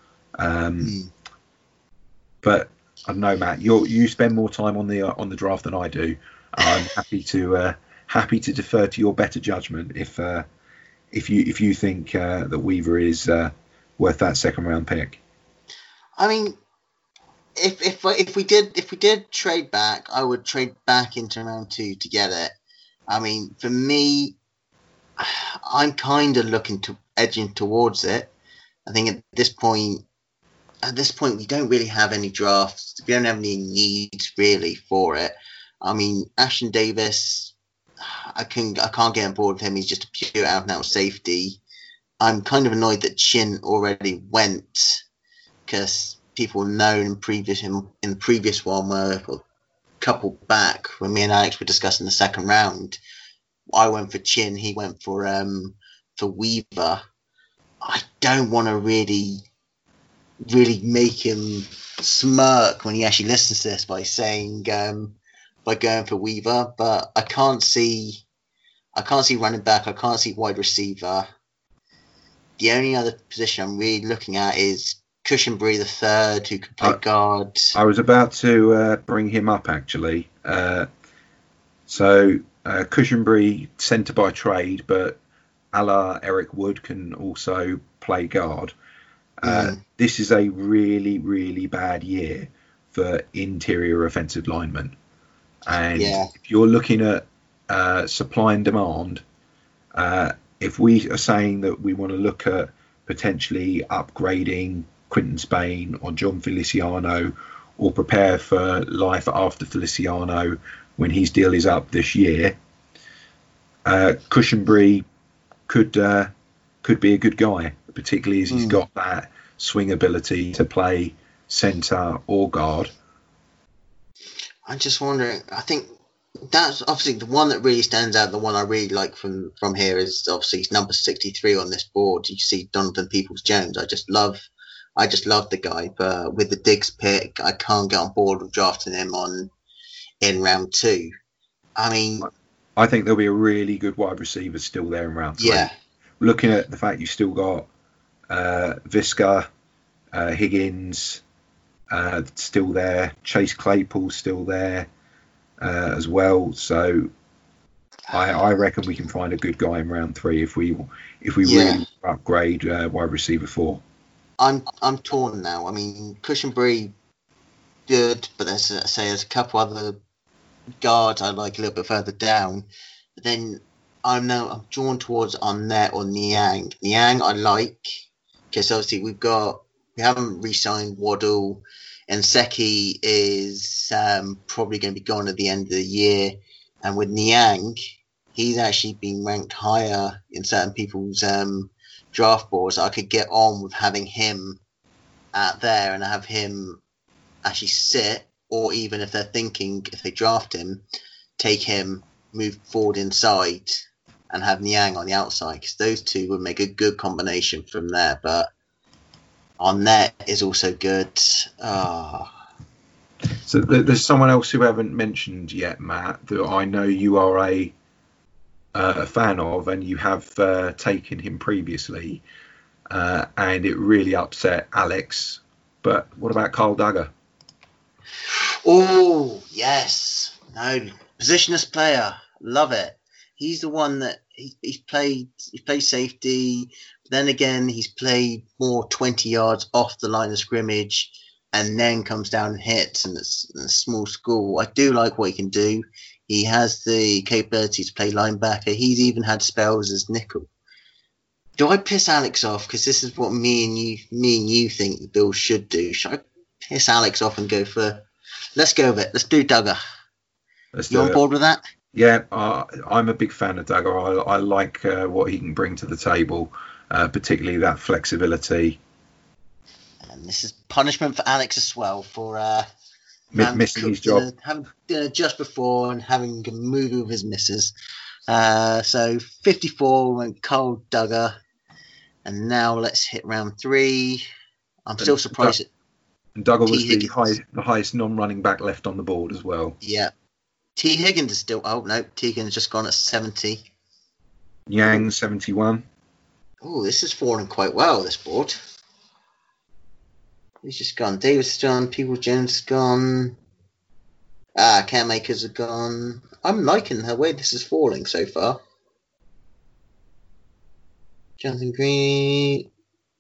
But I don't know, Matt. You spend more time on the draft than I do. I'm happy to defer to your better judgment if you think that Weaver is worth that second round pick. I mean, if we did trade back, I would trade back into round 2 to get it. I mean, for me, I'm kind of edging towards it. I think at this point, we don't really have any drafts. We don't have any needs really for it. I mean, Ashton Davis, I can't get on board with him. He's just a pure out and out safety. I'm kind of annoyed that Chin already went, because people know in the previous one, where a couple back when me and Alex were discussing the second round, I went for Chin, he went for Weaver. I don't want to really make him smirk when he actually listens to this by saying by going for Weaver, but I can't see running back, I can't see wide receiver. The only other position I'm really looking at is Cushenberry the third, who can play guard. I was about to bring him up actually. So Cushenberry centre by trade, but a la Eric Wood can also play guard. This is a really, really bad year for interior offensive linemen. And if you're looking at supply and demand, if we are saying that we want to look at potentially upgrading Quinton Spain or John Feliciano, or prepare for life after Feliciano when his deal is up this year, Cushenberry could be a good guy, particularly as he's got that swing ability to play centre or guard. I'm just wondering, I think that's obviously the one that really stands out. The one I really like from here is obviously number 63 on this board. You see Donovan Peoples-Jones. I just love the guy, but with the Diggs pick, I can't get on board with drafting him in round 2. I mean, I think there'll be a really good wide receiver still there in round 3. Yeah. Looking at the fact you still got Visca, Higgins still there, Chase Claypool still there as well. So I reckon we can find a good guy in round 3 if if we really upgrade wide receiver 4. I'm torn now. I mean, Cushenberry, good, but there's a couple other guards I like a little bit further down. But then I'm drawn towards Arnett or Niang. Niang I like, because obviously we haven't re-signed Waddle, and Seki is probably going to be gone at the end of the year. And with Niang, he's actually been ranked higher in certain people's draft boards. I could get on with having him out there and have him actually sit, or even if they're thinking, if they draft him, take him, move forward inside, and have Niang on the outside, because those two would make a good combination from there. But Arnett is also good. So there's someone else who I haven't mentioned yet, Matt, that I know you are a fan of, and you have taken him previously, and it really upset Alex. But what about Kyle Duggar? Oh, yes. No, positionless player. Love it. He's the one that he's played safety. Then again, he's played more 20 yards off the line of scrimmage, and then comes down and hits, and it's a small school. I do like what he can do. He has the capability to play linebacker. He's even had spells as nickel. Do I piss Alex off? Because this is what me and you think the Bills should do. Should I piss Alex off and go for... Let's go with it. Let's do Duggar. You on board with that? Yeah, I'm a big fan of Duggar. I like what he can bring to the table, particularly that flexibility. And this is punishment for Alex as well for missing his job. Having dinner just before and having a movie with his missus. So 54 went Kyle Duggar. And now let's hit round 3. I'm still surprised. And Duggar was the highest non-running back left on the board as well. Yeah. T. Higgins is still... Oh, no. T. Higgins just gone at 70. Yang, 71. Oh, this is falling quite well, this board. He's just gone. Davis is gone. People Jones is gone. Cam Akers are gone. I'm liking the way this is falling so far. Jonathan Green.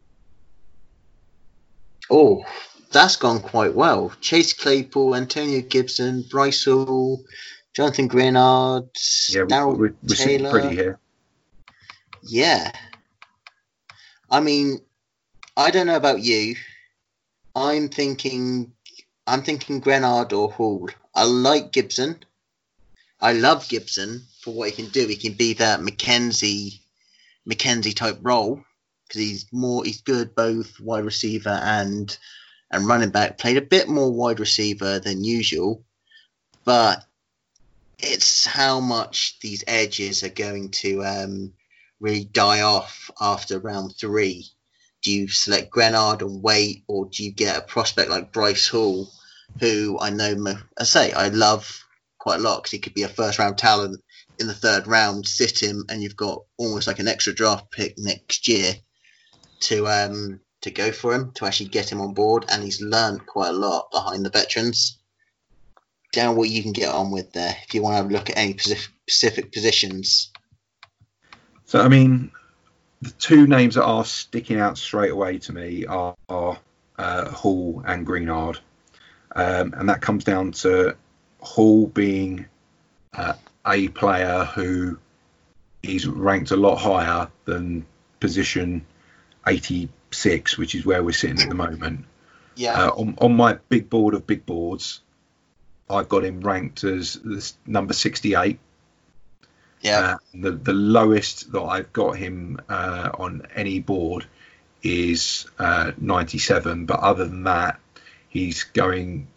Oh, that's gone quite well. Chase Claypool, Antonio Gibson, Bryce Hall, Jonathan Grenard, Darryl we're Taylor. sitting pretty here. Yeah. I mean, I don't know about you. I'm thinking Grenard or Hall. I like Gibson. I love Gibson for what he can do. He can be that McKenzie type role, because he's good both wide receiver and running back. Played a bit more wide receiver than usual, but it's how much these edges are going to really die off after round 3. Do you select Grenard and wait, or do you get a prospect like Bryce Hall, who I love quite a lot, because he could be a first-round talent in the 3rd round, sit him, and you've got almost like an extra draft pick next year to go for him, to actually get him on board, and he's learned quite a lot behind the veterans. Down what you can get on with there, if you want to have a look at any specific positions. So, I mean, the 2 names that are sticking out straight away to me are Hall and Greenard. And that comes down to Hall being a player who is ranked a lot higher than position 86, which is where we're sitting at the moment. Yeah. On my big board of big boards, I've got him ranked as number 68. Yeah. The lowest that I've got him on any board is 97, but other than that, he's going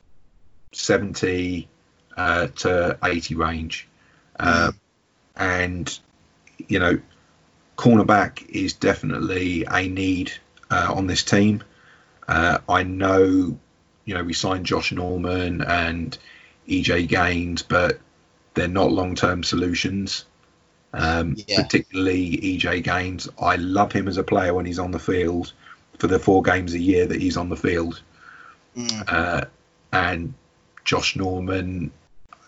70 to 80 range. And, you know, cornerback is definitely a need on this team. I know, you know, we signed Josh Norman and EJ Gaines, but they're not long-term solutions. Particularly EJ Gaines. I love him as a player when he's on the field for the 4 games a year that he's on the field. And Josh Norman,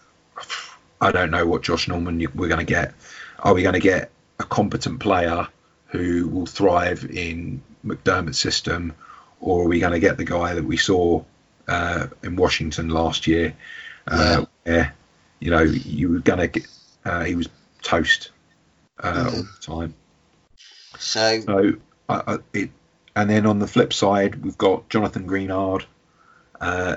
I don't know what Josh Norman we're going to get. Are we going to get a competent player, who will thrive in McDermott's system, or are we going to get the guy that we saw in Washington last year, where you were going to get he was toast all the time. So and then on the flip side, we've got Jonathan Greenard. I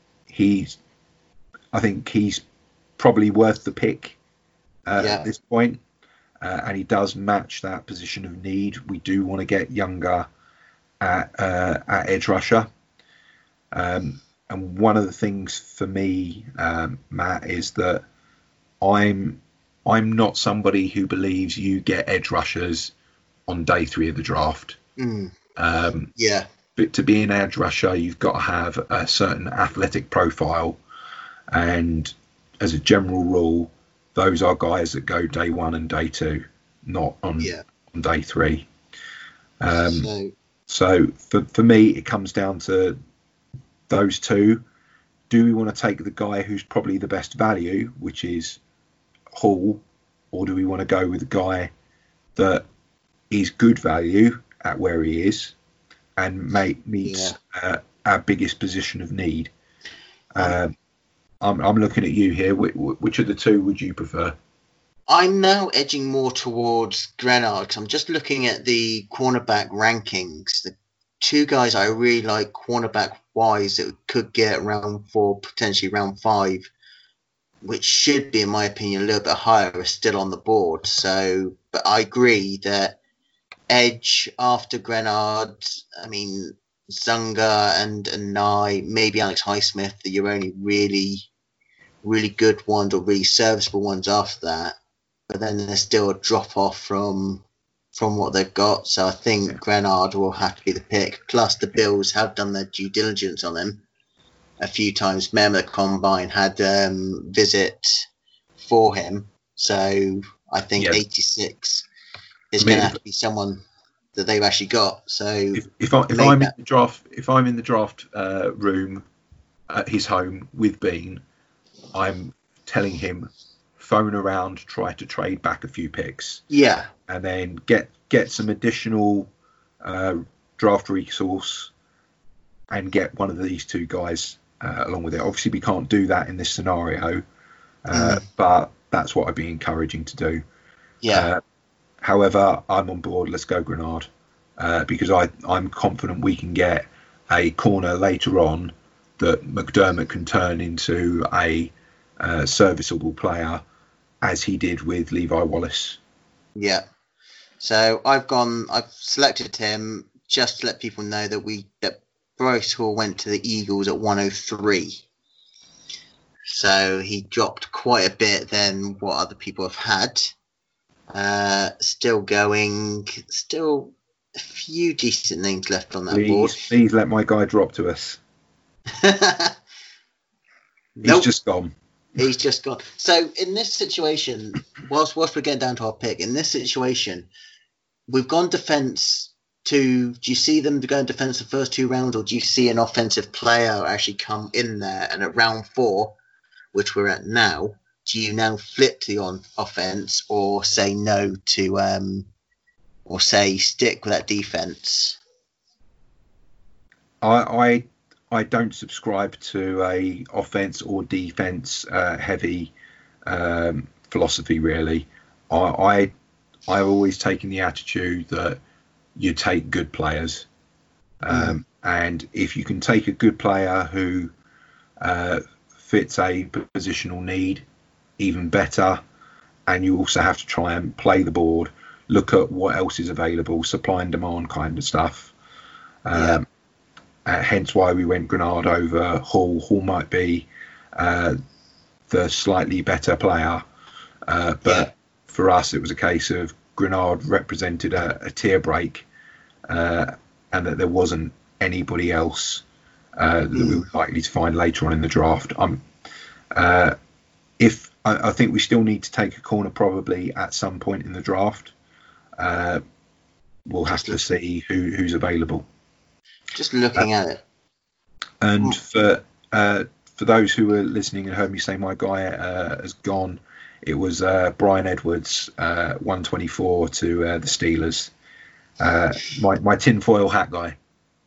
think he's probably worth the pick at this point, and he does match that position of need. We do want to get younger at edge rusher, and one of the things for me, Matt, is that I'm not somebody who believes you get edge rushers on day 3 of the draft. But to be an edge rusher, you've got to have a certain athletic profile, and as a general rule, those are guys that go day 1 and day 2, not on day 3. So for me, it comes down to those two. Do we want to take the guy who's probably the best value, which is Hall, or do we want to go with the guy that is good value at where he is and meets our biggest position of need? I'm looking at you here. Which of the two would you prefer? I'm now edging more towards Greenard, because I'm just looking at the cornerback rankings. The two guys I really like cornerback-wise that could get round 4, potentially round 5, which should be, in my opinion, a little bit higher, are still on the board. So, but I agree that edge after Greenard, I mean, Zunga and Nye, maybe Alex Highsmith, are your only really good ones or really serviceable ones after that. But then there's still a drop off from what they've got. So I think Greenard will have to be the pick. Plus the Bills have done their due diligence on him a few times. Remember, the Combine had visit for him. So I think 86 is going to have to be someone that they've actually got. So if I'm in the draft room at his home with Bean, I'm telling him, phone around, try to trade back a few picks. Yeah. And then get some additional draft resource and get one of these two guys along with it. Obviously, we can't do that in this scenario, but that's what I'd be encouraging to do. Yeah. However, I'm on board. Let's go Greenard, because I'm confident we can get a corner later on that McDermott can turn into a serviceable player, as he did with Levi Wallace. Yeah. So I've selected him just to let people know that Bryce Hall went to the Eagles at 103. So he dropped quite a bit than what other people have had. Still going, still a few decent names left on that board. Please let my guy drop to us. He's just gone. He's just gone. So in this situation, whilst we're getting down to our pick, in this situation, we've gone defence to. Do you see them going defence the first 2 rounds, or do you see an offensive player actually come in there? And at round 4, which we're at now, do you now flip to the offense, or say no to, or say stick with that defence? I don't subscribe to a offense or defense heavy philosophy, really. I've always taken the attitude that you take good players, and if you can take a good player who fits a positional need, even better. And you also have to try and play the board, look at what else is available, supply and demand kind of stuff. Hence why we went Greenard over Hall. Hall might be the slightly better player, but for us it was a case of Greenard represented a tier break, and that there wasn't anybody else that we were likely to find later on in the draft. I think we still need to take a corner probably at some point in the draft. We'll have to see who's available. Just looking at it. And for those who were listening and heard me say my guy has gone, it was Brian Edwards, 124 to the Steelers. My tinfoil hat guy.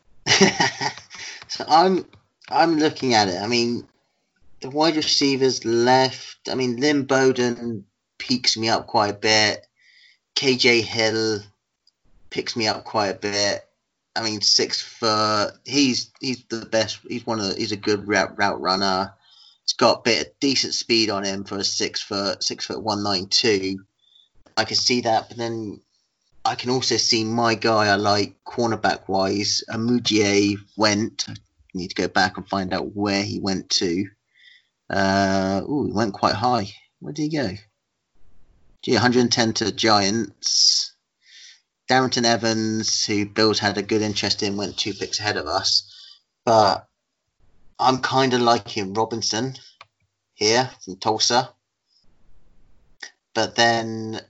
So I'm looking at it. I mean, the wide receivers left. I mean, Lynn Bowden peaks me up quite a bit. KJ Hill picks me up quite a bit. I mean, 6 foot. He's the best. He's a good route runner. He's got a bit of decent speed on him for a 6 foot 192. I can see that, but then I can also see my guy I like cornerback wise. Amudier went. I need to go back and find out where he went to. He went quite high. Where did he go? 110 to Giants. Darrington Evans, who Bills had a good interest in, went 2 picks ahead of us. But I'm kind of liking Robinson here from Tulsa. But then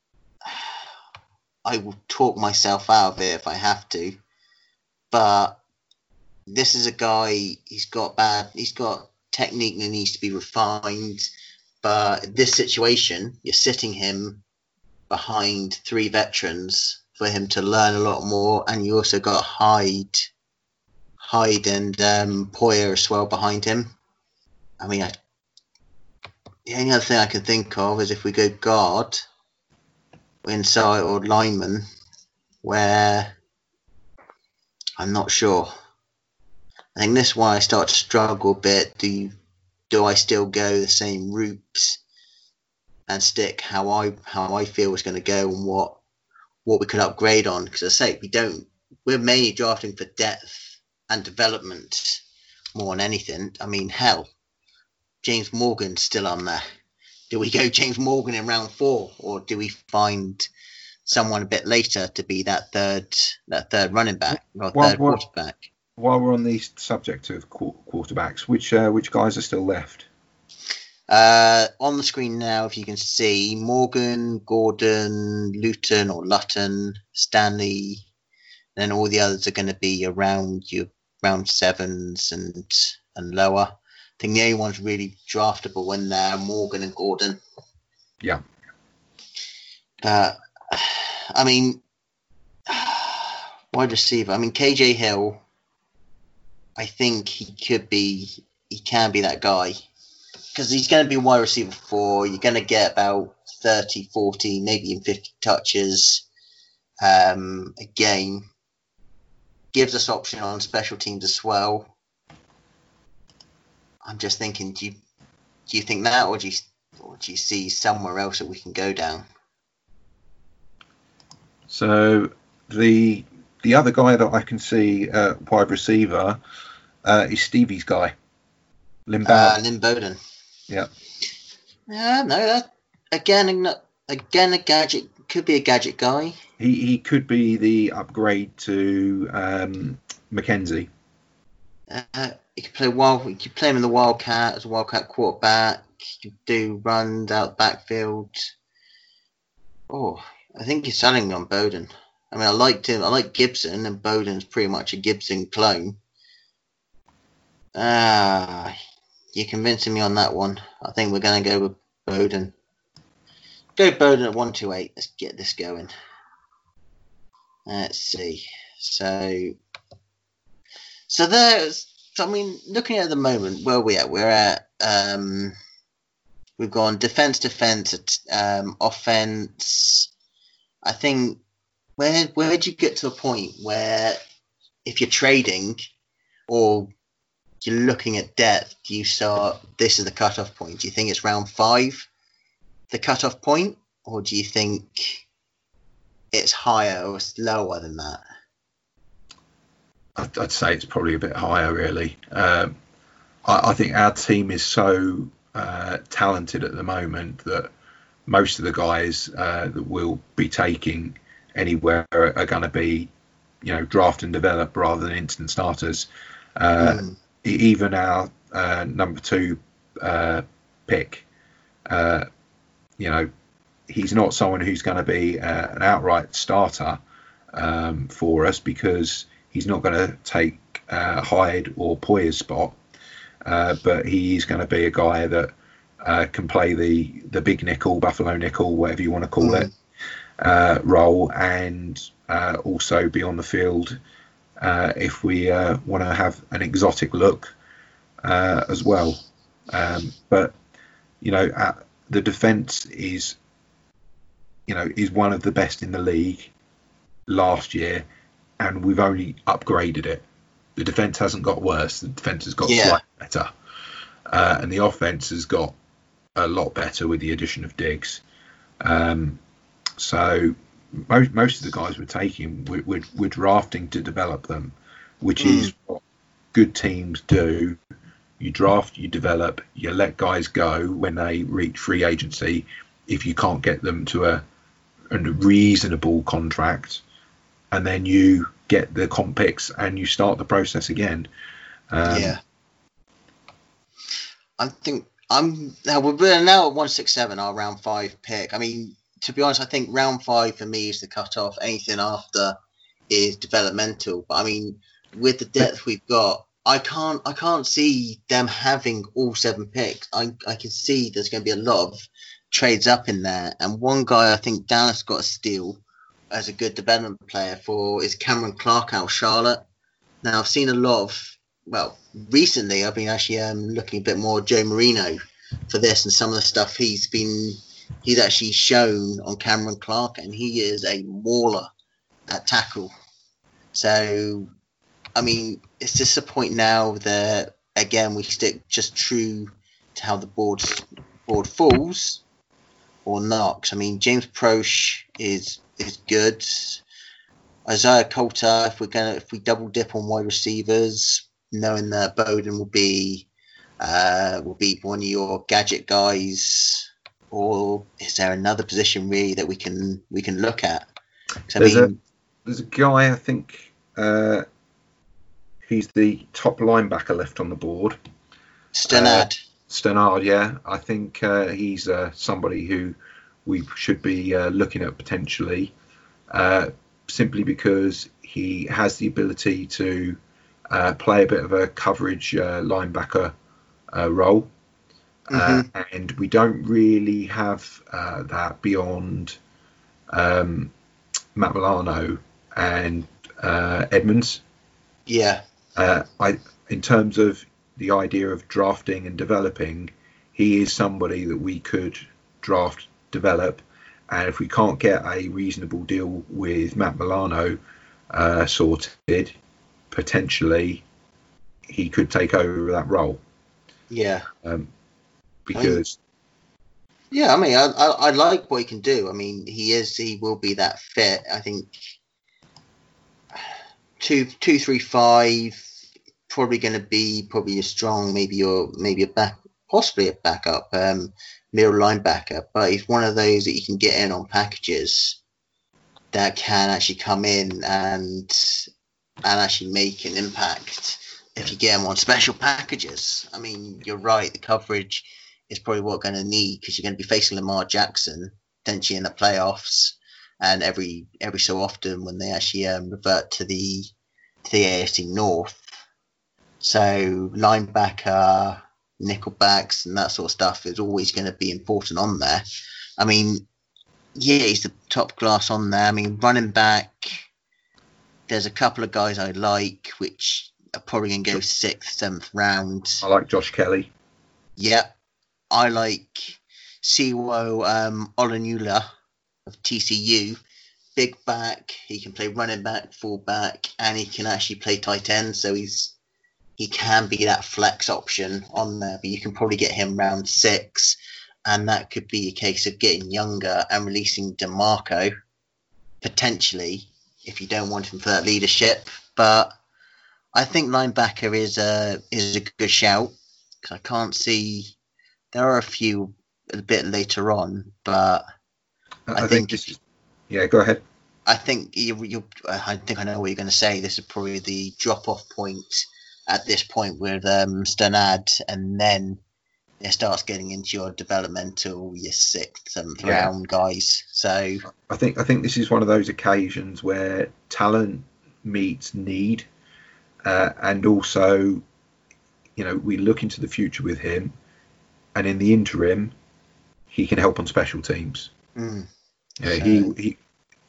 I will talk myself out of it if I have to. But this is a guy, he's got technique that needs to be refined. But in this situation, you're sitting him behind 3 veterans for him to learn a lot more, and you also got Hyde and Poyer as well behind him. I mean, the only other thing I can think of is if we go guard, inside, or lineman, where I'm not sure. I think this is why I start to struggle a bit. Do I still go the same route and stick how I feel is going to go and what we could upgrade on? Because I say we're mainly drafting for depth and development more than anything. I mean, hell, James Morgan's still on there. Do we go James Morgan in round 4, or do we find someone a bit later to be that third running back or third quarterback? While we're on the subject of quarterbacks, which guys are still left? On the screen now, if you can see, Morgan, Gordon, Luton, Stanley, then all the others are going to be around your round 7s and lower. I think the only ones really draftable when they're Morgan and Gordon. Yeah. I mean, wide receiver. I mean, KJ Hill, I think he can be that guy. Because he's going to be wide receiver 4. You're going to get about 30, 40, maybe even 50 touches a game. Gives us option on special teams as well. I'm just thinking, do you think that, or do you see somewhere else that we can go down? So the other guy that I can see wide receiver is Stevie's guy, Lynn Bowden. Yeah. No, that again a gadget, could be a gadget guy. He could be the upgrade to McKenzie. You could play him in the Wildcat as a Wildcat quarterback. You could do runs out the backfield. Oh, I think he's selling me on Bowden. I mean, I liked him. I like Gibson, and Bowden's pretty much a Gibson clone. You're convincing me on that one. I think we're going to go with Bowden. Go Bowden at 128. Let's get this going. Let's see. So there's. I mean, looking at the moment, where are we at? We're at. We've gone defense, offense. I think. Where do you get to a point where, if you're trading, or you're looking at depth, you start, this is the cutoff point? Do you think it's round 5, the cutoff point, or do you think it's higher or it's lower than that? I'd say it's probably a bit higher, really. I think our team is so talented at the moment that most of the guys that we'll be taking anywhere are going to be, draft and develop rather than instant starters. Even our number 2 pick, he's not someone who's going to be an outright starter for us, because he's not going to take Hyde or Poyer's spot, but he is going to be a guy that can play the big nickel, Buffalo nickel, whatever you want to call it, role, and also be on the field if we want to have an exotic look as well. But the defence is one of the best in the league last year, and we've only upgraded it. The defence hasn't got worse. The defence has got slightly better, and the offence has got a lot better with the addition of Diggs. So most of the guys we're taking, we're drafting to develop them, which is what good teams do. You draft, you develop, you let guys go when they reach free agency if you can't get them to a reasonable contract, and then you get the comp picks and you start the process again. I think we're now at 167, our round 5 pick. I mean, to be honest, I think round 5 for me is the cutoff. Anything after is developmental. But I mean, with the depth we've got, I can't see them having all 7 picks. I can see there's going to be a lot of trades up in there. And one guy I think Dallas got a steal as a good development player for is Cameron Clark out of Charlotte. Now, I've seen a lot of, recently I've been actually looking a bit more at Joe Marino for this, and some of the stuff he's actually shown on Cameron Clark, and he is a mauler at tackle. So, I mean, it's just a point now that, again, we stick just true to how the board falls or not. 'Cause, I mean, James Proche is good. Isaiah Coulter, if we double dip on wide receivers, knowing that Bowden will be one of your gadget guys, or is there another position really that we can look at? There's a guy, I think he's the top linebacker left on the board. Stannard, yeah. I think he's somebody who we should be looking at potentially, simply because he has the ability to play a bit of a coverage linebacker role. And we don't really have that beyond Matt Milano and Edmonds. Yeah. In terms of the idea of drafting and developing, he is somebody that we could draft, develop, and if we can't get a reasonable deal with Matt Milano sorted, potentially he could take over that role. Yeah. Because I mean, I like what he can do. I mean, he will be that fit. I think 2-3-5 probably going to be a strong, maybe possibly a backup middle linebacker, but he's one of those that you can get in on packages that can actually come in and actually make an impact if you get him on special packages. I mean, you're right, the coverage is probably what we're going to need, because you're going to be facing Lamar Jackson potentially in the playoffs, and every so often when they actually revert to the AFC North. So linebacker, nickelbacks, and that sort of stuff is always going to be important on there. I mean, yeah, he's the top class on there. I mean, running back, there's a couple of guys I like, which are probably going to go 6th, 7th round. I like Josh Kelly. Yeah. I like Siwo Olunula of TCU. Big back. He can play running back, full back, and he can actually play tight end. So he can be that flex option on there. But you can probably get him round 6. And that could be a case of getting younger and releasing DeMarco, potentially, if you don't want him for that leadership. But I think linebacker is a good shout, because I can't see... There are a few a bit later on, but I think go ahead. I think I think I know what you're going to say. This is probably the drop-off point at this point with Stannard, and then it starts getting into your developmental, your 6th, 7th round guys. So I think this is one of those occasions where talent meets need, and also, we look into the future with him. And in the interim, he can help on special teams.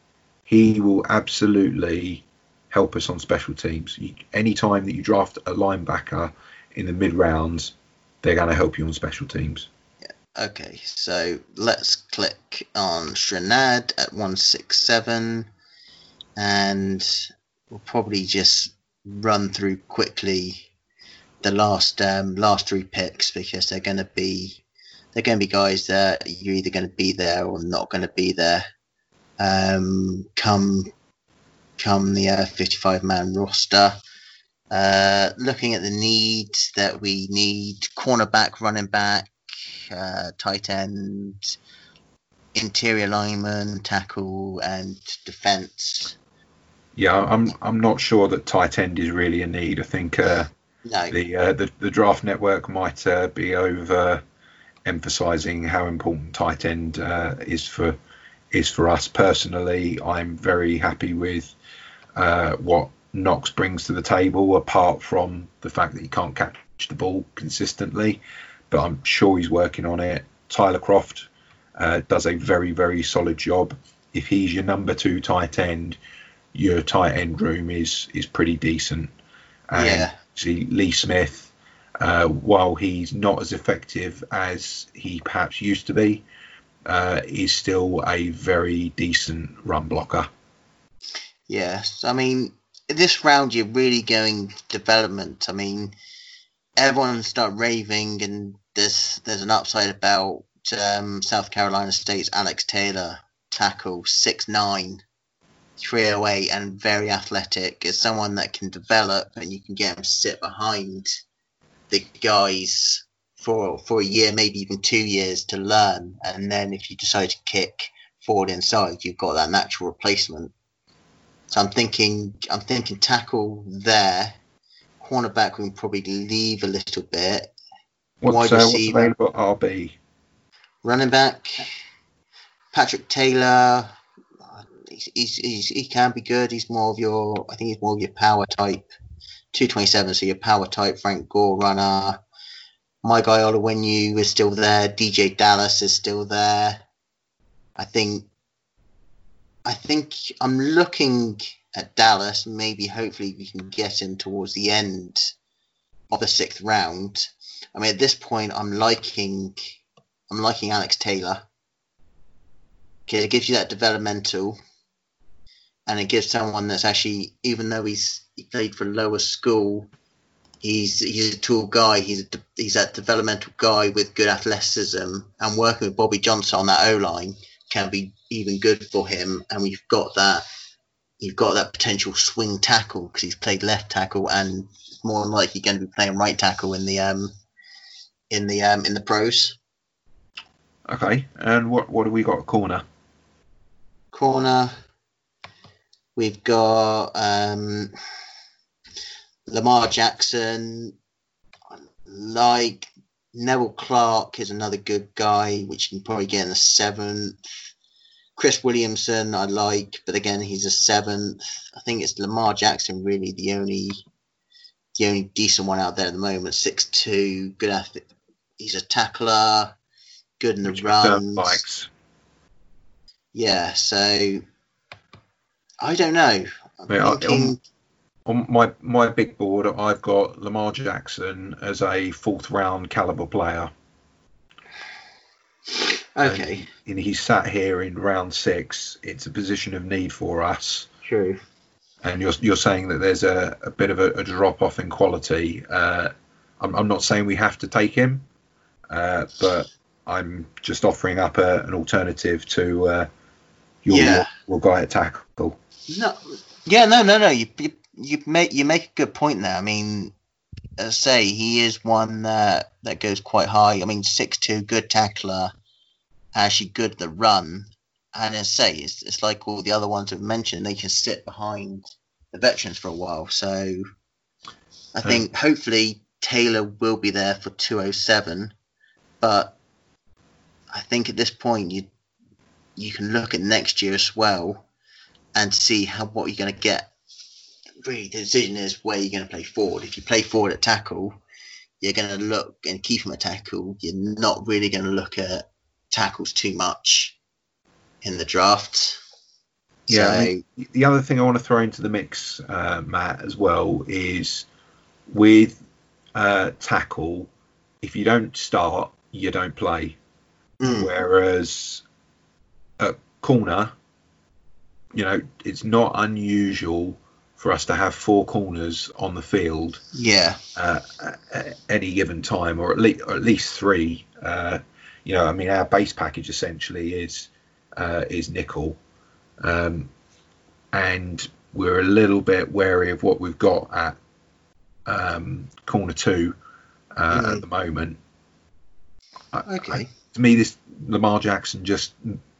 he will absolutely help us on special teams. Any time that you draft a linebacker in the mid rounds, they're going to help you on special teams. Okay, so let's click on Stranad at 167, and we'll probably just run through quickly the last three picks, because they're going to be guys that you're either going to be there or not going to be there. Come the 55-man roster. Looking at the needs that we need: cornerback, running back, tight end, interior lineman, tackle, and defense. Yeah, I'm not sure that tight end is really a need. I think No. the draft network might be over emphasizing how important tight end is for us. Personally, I'm very happy with what Knox brings to the table, apart from the fact that he can't catch the ball consistently, but I'm sure he's working on it. Tyler Croft does a very, very solid job. If he's your number 2 tight end, your tight end room is pretty decent. And see, Lee Smith, while he's not as effective as he perhaps used to be, is still a very decent run blocker. Yes, I mean, this round you're really going development. I mean, everyone start raving, and there's an upside about South Carolina State's Alex Taylor, tackle, 6'9", 308, and very athletic. Is someone that can develop, and you can get him to sit behind the guys for a year, maybe even 2 years, to learn. And then if you decide to kick forward inside, you've got that natural replacement. So I'm thinking tackle there. Cornerback we can probably leave a little bit. What's available at RB? Running back, Patrick Taylor. He can be good. He's more of your power type. 227, so your power type. Frank Gore runner. My guy Oluwenu is still there. DJ Dallas is still there. I think I'm looking at Dallas. Maybe hopefully we can get him towards the end of the 6th round. I mean, at this point, I'm liking Alex Taylor. Okay, it gives you that developmental, and it gives someone that's actually, even though he played for lower school, he's a tall guy. He's that developmental guy with good athleticism, and working with Bobby Johnson on that O-line can be even good for him. And you've got that potential swing tackle, because he's played left tackle, and more than likely going to be playing right tackle in the pros. Okay, and what do we got at corner? Corner, we've got Lamar Jackson. Like Neville Clark is another good guy, which you can probably get in the 7th. Chris Williamson I like, but again he's a 7th. I think it's Lamar Jackson really the only decent one out there at the moment. 6'2", good athlete. He's a tackler, good in the runs. Yeah, so I don't know. On my big board, I've got Lamar Jackson as a 4th round caliber player. Okay. And he's sat here in round 6. It's a position of need for us. True. And you're saying that there's a bit of a drop off in quality. I'm not saying we have to take him, but I'm just offering up an alternative to your guy at tackle. No. You make a good point there. I mean, as I say, he is one that goes quite high. I mean, 6'2", good tackler, actually good at the run. And as I say, it's like all the other ones we've mentioned. They can sit behind the veterans for a while. So I think hopefully Taylor will be there for 207. But I think at this point you can look at next year as well and see what you're going to get. Really, the decision is where you're going to play forward. If you play forward at tackle, you're going to look and keep him at tackle. You're not really going to look at tackles too much in the draft. Yeah, I mean, the other thing I want to throw into the mix, Matt, as well, is with tackle, if you don't start, you don't play. Whereas at corner, it's not unusual for us to have 4 corners on the field. Yeah. At any given time, or at least 3. I mean, our base package essentially is nickel. And we're a little bit wary of what we've got at corner 2 at the moment. Okay. To me, this Lamar Jackson just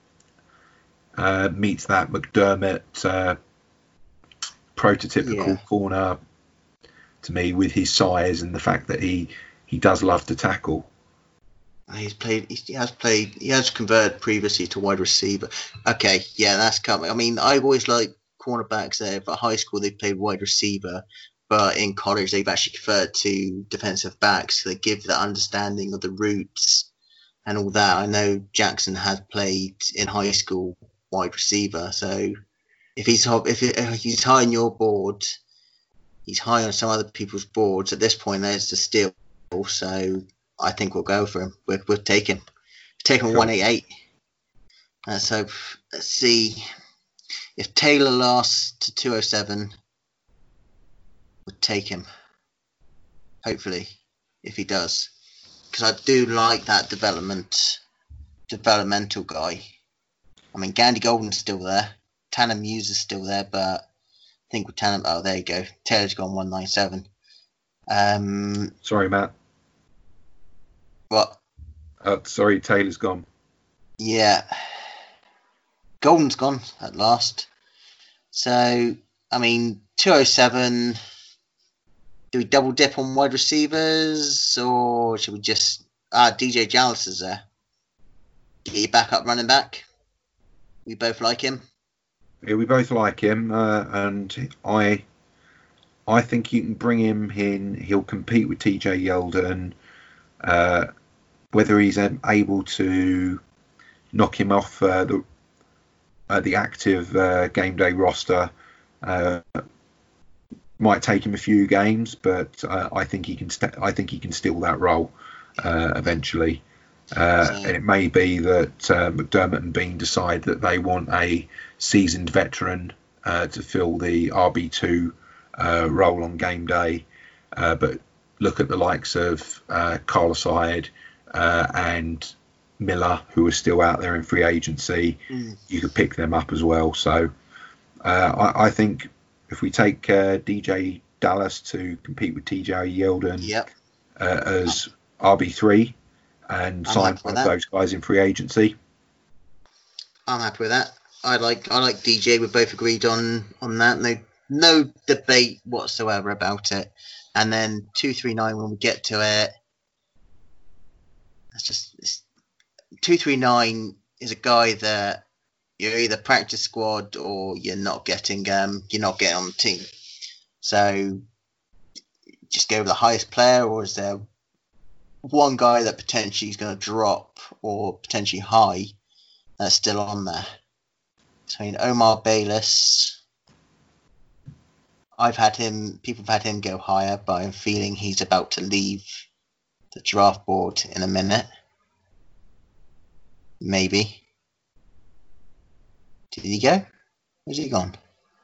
meets that McDermott prototypical corner to me, with his size and the fact that he does love to tackle. He has converted previously to wide receiver. Okay, yeah, that's coming. I mean, I've always liked cornerbacks there. At high school, they played wide receiver, but in college, they've actually converted to defensive backs. So they give that understanding of the roots and all that. I know Jackson has played in high school wide receiver, so if he's high on your board, he's high on some other people's boards. At this point, there's the steal. So I think we'll go for him. We'll take him. Take him 188. So let's see. If Taylor lasts to 207, we'll take him. Hopefully, if he does. Because I do like that developmental guy. I mean, Gandy Golden's still there. Tanner Muse is still there, but I think with Tanner... Oh, there you go. Taylor's gone 197. Sorry, Matt. What? Sorry, Taylor's gone. Yeah. Golden's gone at last. So, I mean, 207. Do we double dip on wide receivers, or should we just... DJ Jallis is there. Get your backup running back. We both like him. Yeah, we both like him, and I think you can bring him in. He'll compete with TJ Yeldon. Whether he's able to knock him off the active game day roster might take him a few games, but I think he can steal that role eventually. And it may be that McDermott and Bean decide that they want a seasoned veteran to fill the RB2 role on game day. But look at the likes of Carlos Hyde and Miller, who are still out there in free agency. You could pick them up as well. So I think if we take DJ Dallas to compete with TJ Yeldon as RB3 and sign one of those guys in free agency, I'm happy with that. I like DJ. We're both agreed on that. No debate whatsoever about it. And then 239 when we get to it. It's 239 is a guy that you're either practice squad or you're not getting on the team. So just go with the highest player, or is there one guy that potentially is going to drop or potentially high that's still on there? So Omar Bayless, people have had him go higher, but I'm feeling he's about to leave the draft board in a minute. Maybe. Did he go? Where's he gone?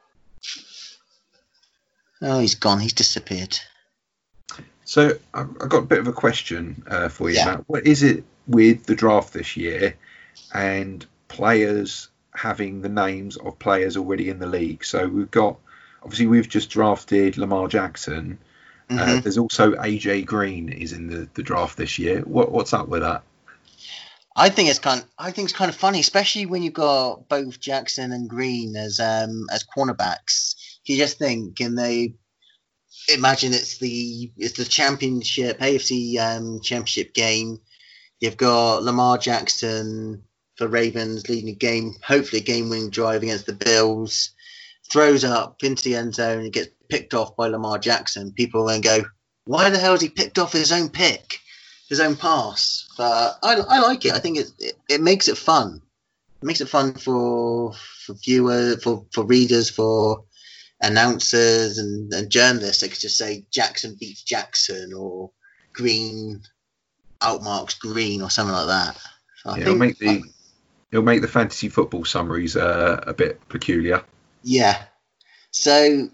Oh, he's gone. He's disappeared. So I've got a bit of a question for you, Matt. What is it with the draft this year and players having the names of players already in the league? So we've just drafted Lamar Jackson. There's also AJ Green is in the draft this year. What's up with that? I think it's kind of funny, especially when you've got both Jackson and Green as cornerbacks. You just think, and they imagine it's the championship, AFC championship game. You've got Lamar Jackson for Ravens leading a game, hopefully a game-winning drive against the Bills. Throws up into the end zone and gets picked off by Lamar Jackson. People then go, why the hell has he picked off his own pick, his own pass? But I like it. I think it makes it fun. makes it fun for viewers, for readers, for announcers and journalists. They could just say Jackson beats Jackson or Green outmarks Green or something like that. So I think it'll make the fantasy football summaries a bit peculiar. Yeah. So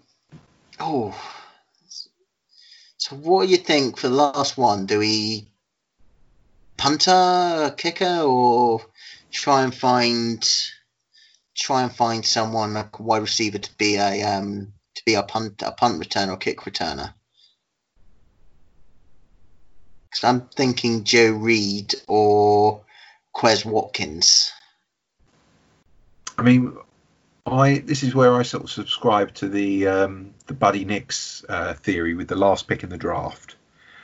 what do you think for the last one? Do we punter, kicker, or try and find someone, like a wide receiver, to be a punt returner or kick returner? Because I'm thinking Joe Reed or Quez Watkins. I mean, this is where I sort of subscribe to the Buddy Nix theory with the last pick in the draft.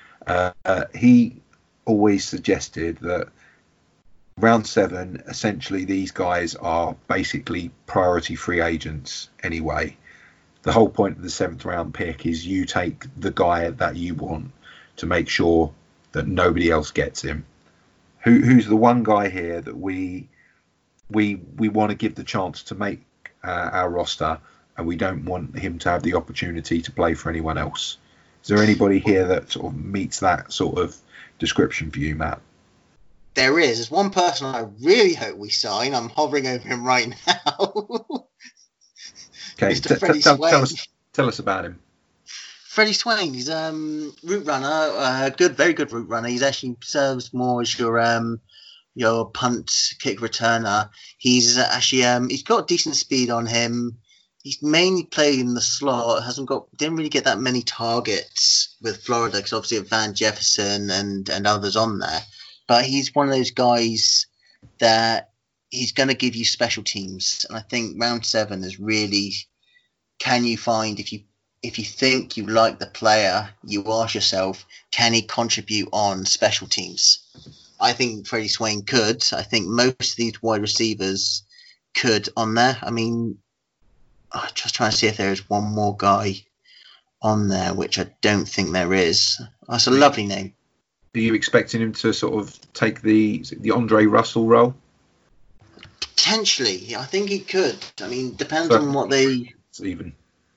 He always suggested that round 7, essentially these guys are basically priority free agents anyway. The whole point of the 7th round pick is you take the guy that you want to make sure that nobody else gets him. Who's the one guy here that we want to give the chance to make our roster, and we don't want him to have the opportunity to play for anyone else? Is there anybody here that sort of meets that sort of description for you, Matt? There is. There's one person I really hope we sign. I'm hovering over him right now. Okay, tell us about him. Freddie Swain. He's route runner, very good route runner. He's actually serves more as your punt kick returner. He's actually he's got decent speed on him. He's mainly played in the slot. Didn't really get that many targets with Florida because obviously Van Jefferson and others on there. But he's one of those guys that he's going to give you special teams. And I think round 7 is really, can you find, if you think you like the player, you ask yourself, can he contribute on special teams? I think Freddie Swain could. I think most of these wide receivers could on there. I mean, I'm just trying to see if there is one more guy on there, which I don't think there is. That's a lovely name. Are you expecting him to sort of take the Andre Russell role? Potentially. I think he could. I mean, depends on what they... Even.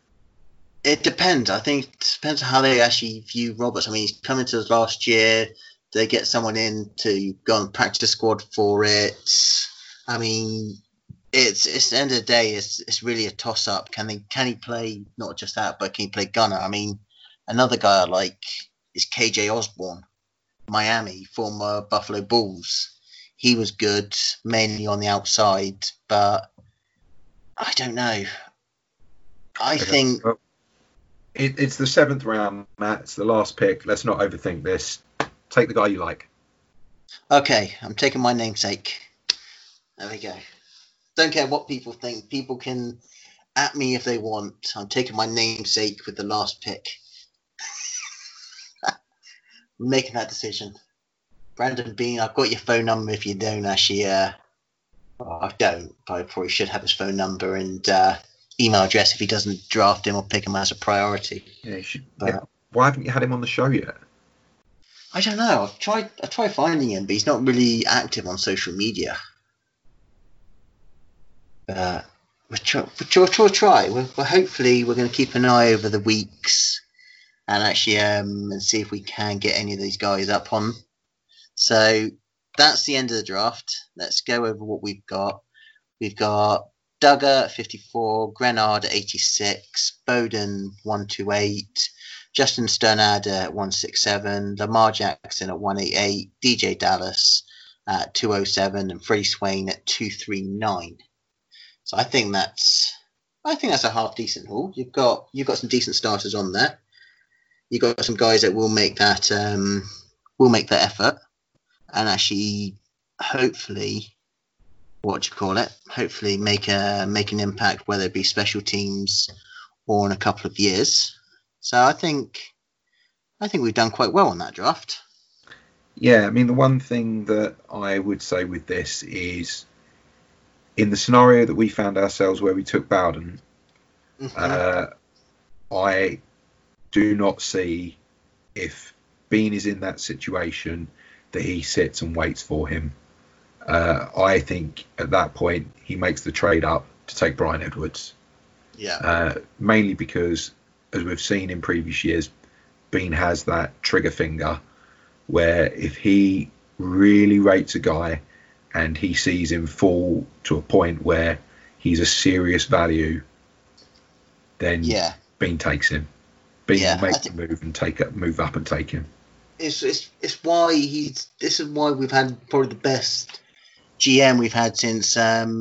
It depends. I think it depends on how they actually view Roberts. I mean, he's coming to us last year. They get someone in to go on practice squad for it. I mean, it's the end of the day. It's really a toss up. Can he play not just that, but can he play gunner? I mean, another guy I like is KJ Osborne, Miami, former Buffalo Bulls. He was good, mainly on the outside, but I don't know. I think it's the 7th round, Matt. It's the last pick. Let's not overthink this. Take the guy you like. Okay, I'm taking my namesake. There we go. Don't care what people think. People can at me if they want. I'm taking my namesake with the last pick. I'm making that decision. Brandon Bean, I've got your phone number if you don't actually. I don't, but I probably should have his phone number and email address if he doesn't draft him or pick him as a priority. Yeah, you should. But, yeah. Why haven't you had him on the show yet? I don't know. I tried finding him, but he's not really active on social media. We'll try. Hopefully, we're going to keep an eye over the weeks and actually and see if we can get any of these guys up on. So that's the end of the draft. Let's go over what we've got. We've got Duggar at 54, Grenard at 86, Bowden 128, Justin Sternad at 167, Lamar Jackson at 188, DJ Dallas at 207, and Freddie Swain at 239. So I think that's a half decent haul. You've got some decent starters on there. You've got some guys that will make that effort and actually hopefully make an impact, whether it be special teams or in a couple of years. So I think we've done quite well on that draft. Yeah, I mean, the one thing that I would say with this is, in the scenario that we found ourselves where we took Bowden, I do not see, if Bean is in that situation, that he sits and waits for him. I think at that point he makes the trade up to take Brian Edwards. Yeah. Mainly because, as we've seen in previous years, Bean has that trigger finger where if he really rates a guy and he sees him fall to a point where he's a serious value, then Bean takes him. Bean will make the move and move up and take him. It's why this is why we've had probably the best GM we've had since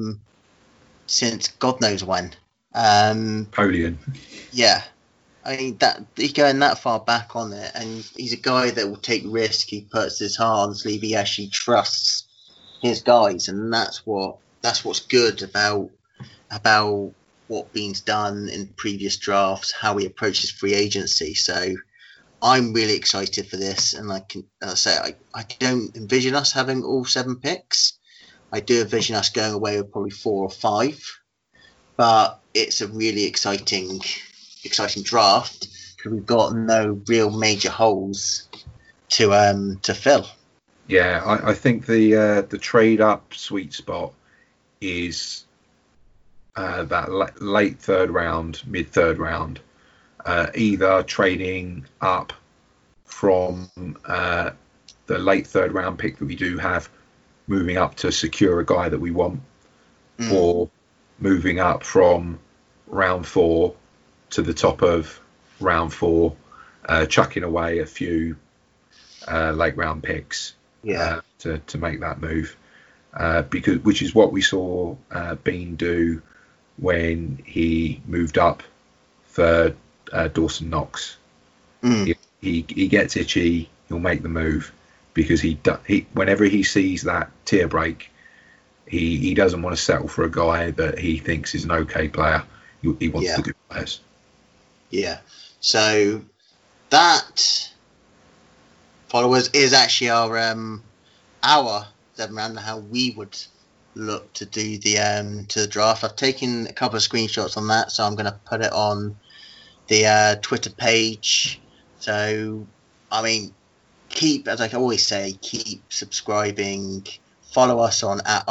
God knows when. Napoleon. Yeah. I mean, that he's going that far back on it, and he's a guy that will take risk. He puts his heart on his sleeve. He actually trusts his guys, and that's what's good about what Bean's done in previous drafts, how he approaches free agency. So I'm really excited for this, and I don't envision us having all 7 picks. I do envision us going away with probably 4 or 5, but it's a really exciting draft because we've got no real major holes to fill. Yeah, I think the trade up sweet spot is that late 3rd round, mid 3rd round, either trading up from the late 3rd round pick that we do have, moving up to secure a guy that we want, or moving up from round 4 to the top of round 4, chucking away a few late round picks to make that move, which is what we saw Bean do when he moved up for Dawson Knox. He gets itchy, he'll make the move because he whenever he sees that tier break, he doesn't want to settle for a guy that he thinks is an okay player. He wants the good players. Yeah. So that, followers, is actually our 7th round, how we would look to do the draft. I've taken a couple of screenshots on that, so I'm going to put it on the Twitter page. So, I mean, as I always say, keep subscribing. Follow us on at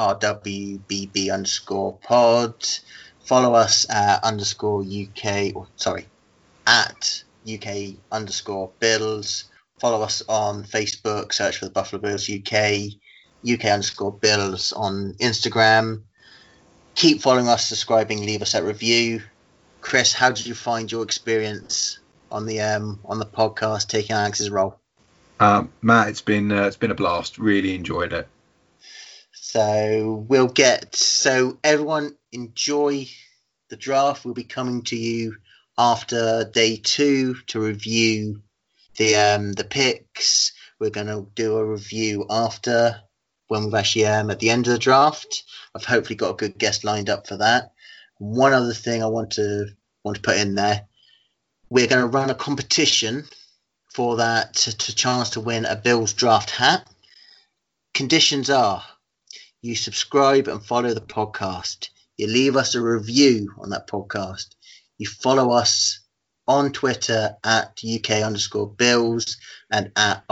@RWBB_pod. Follow us at at UK_Bills. Follow us on Facebook, search for the Buffalo Bills UK _Bills on Instagram. Keep following us, subscribing, leave us a review. Chris, how did you find your experience on the podcast taking Alex's role? Matt, it's been a blast. Really enjoyed it. So everyone enjoy the draft. We'll be coming to you after day 2 to review the picks. We're going to do a review after when we've actually at the end of the draft. I've hopefully got a good guest lined up for that. One other thing I want to put in there, we're going to run a competition for that to chance to win a Bills draft hat. Conditions are you subscribe and follow the podcast. You leave us a review on that podcast. You follow us on Twitter at UK_Bills and at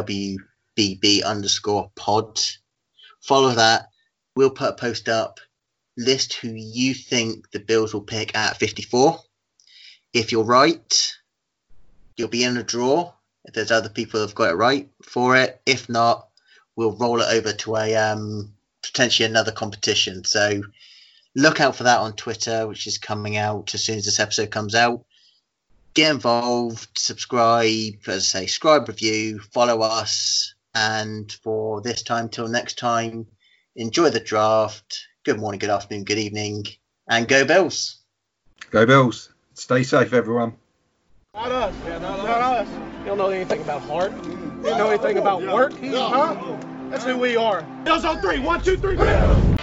RWBB_pod. Follow that. We'll put a post up. List who you think the Bills will pick at 54. If you're right, you'll be in a draw. If there's other people who've got it right for it. If not, we'll roll it over to a potentially another competition. So look out for that on Twitter, which is coming out as soon as this episode comes out. Get involved, subscribe, as I say, subscribe, review, follow us. And for this time till next time, enjoy the draft. Good morning, good afternoon, good evening, and go Bills. Go Bills. Stay safe, everyone. Not us. Yeah, not us. You don't know anything about heart. You don't know anything about work. Huh? That's who we are. Bills on 3. 1, 2, 3.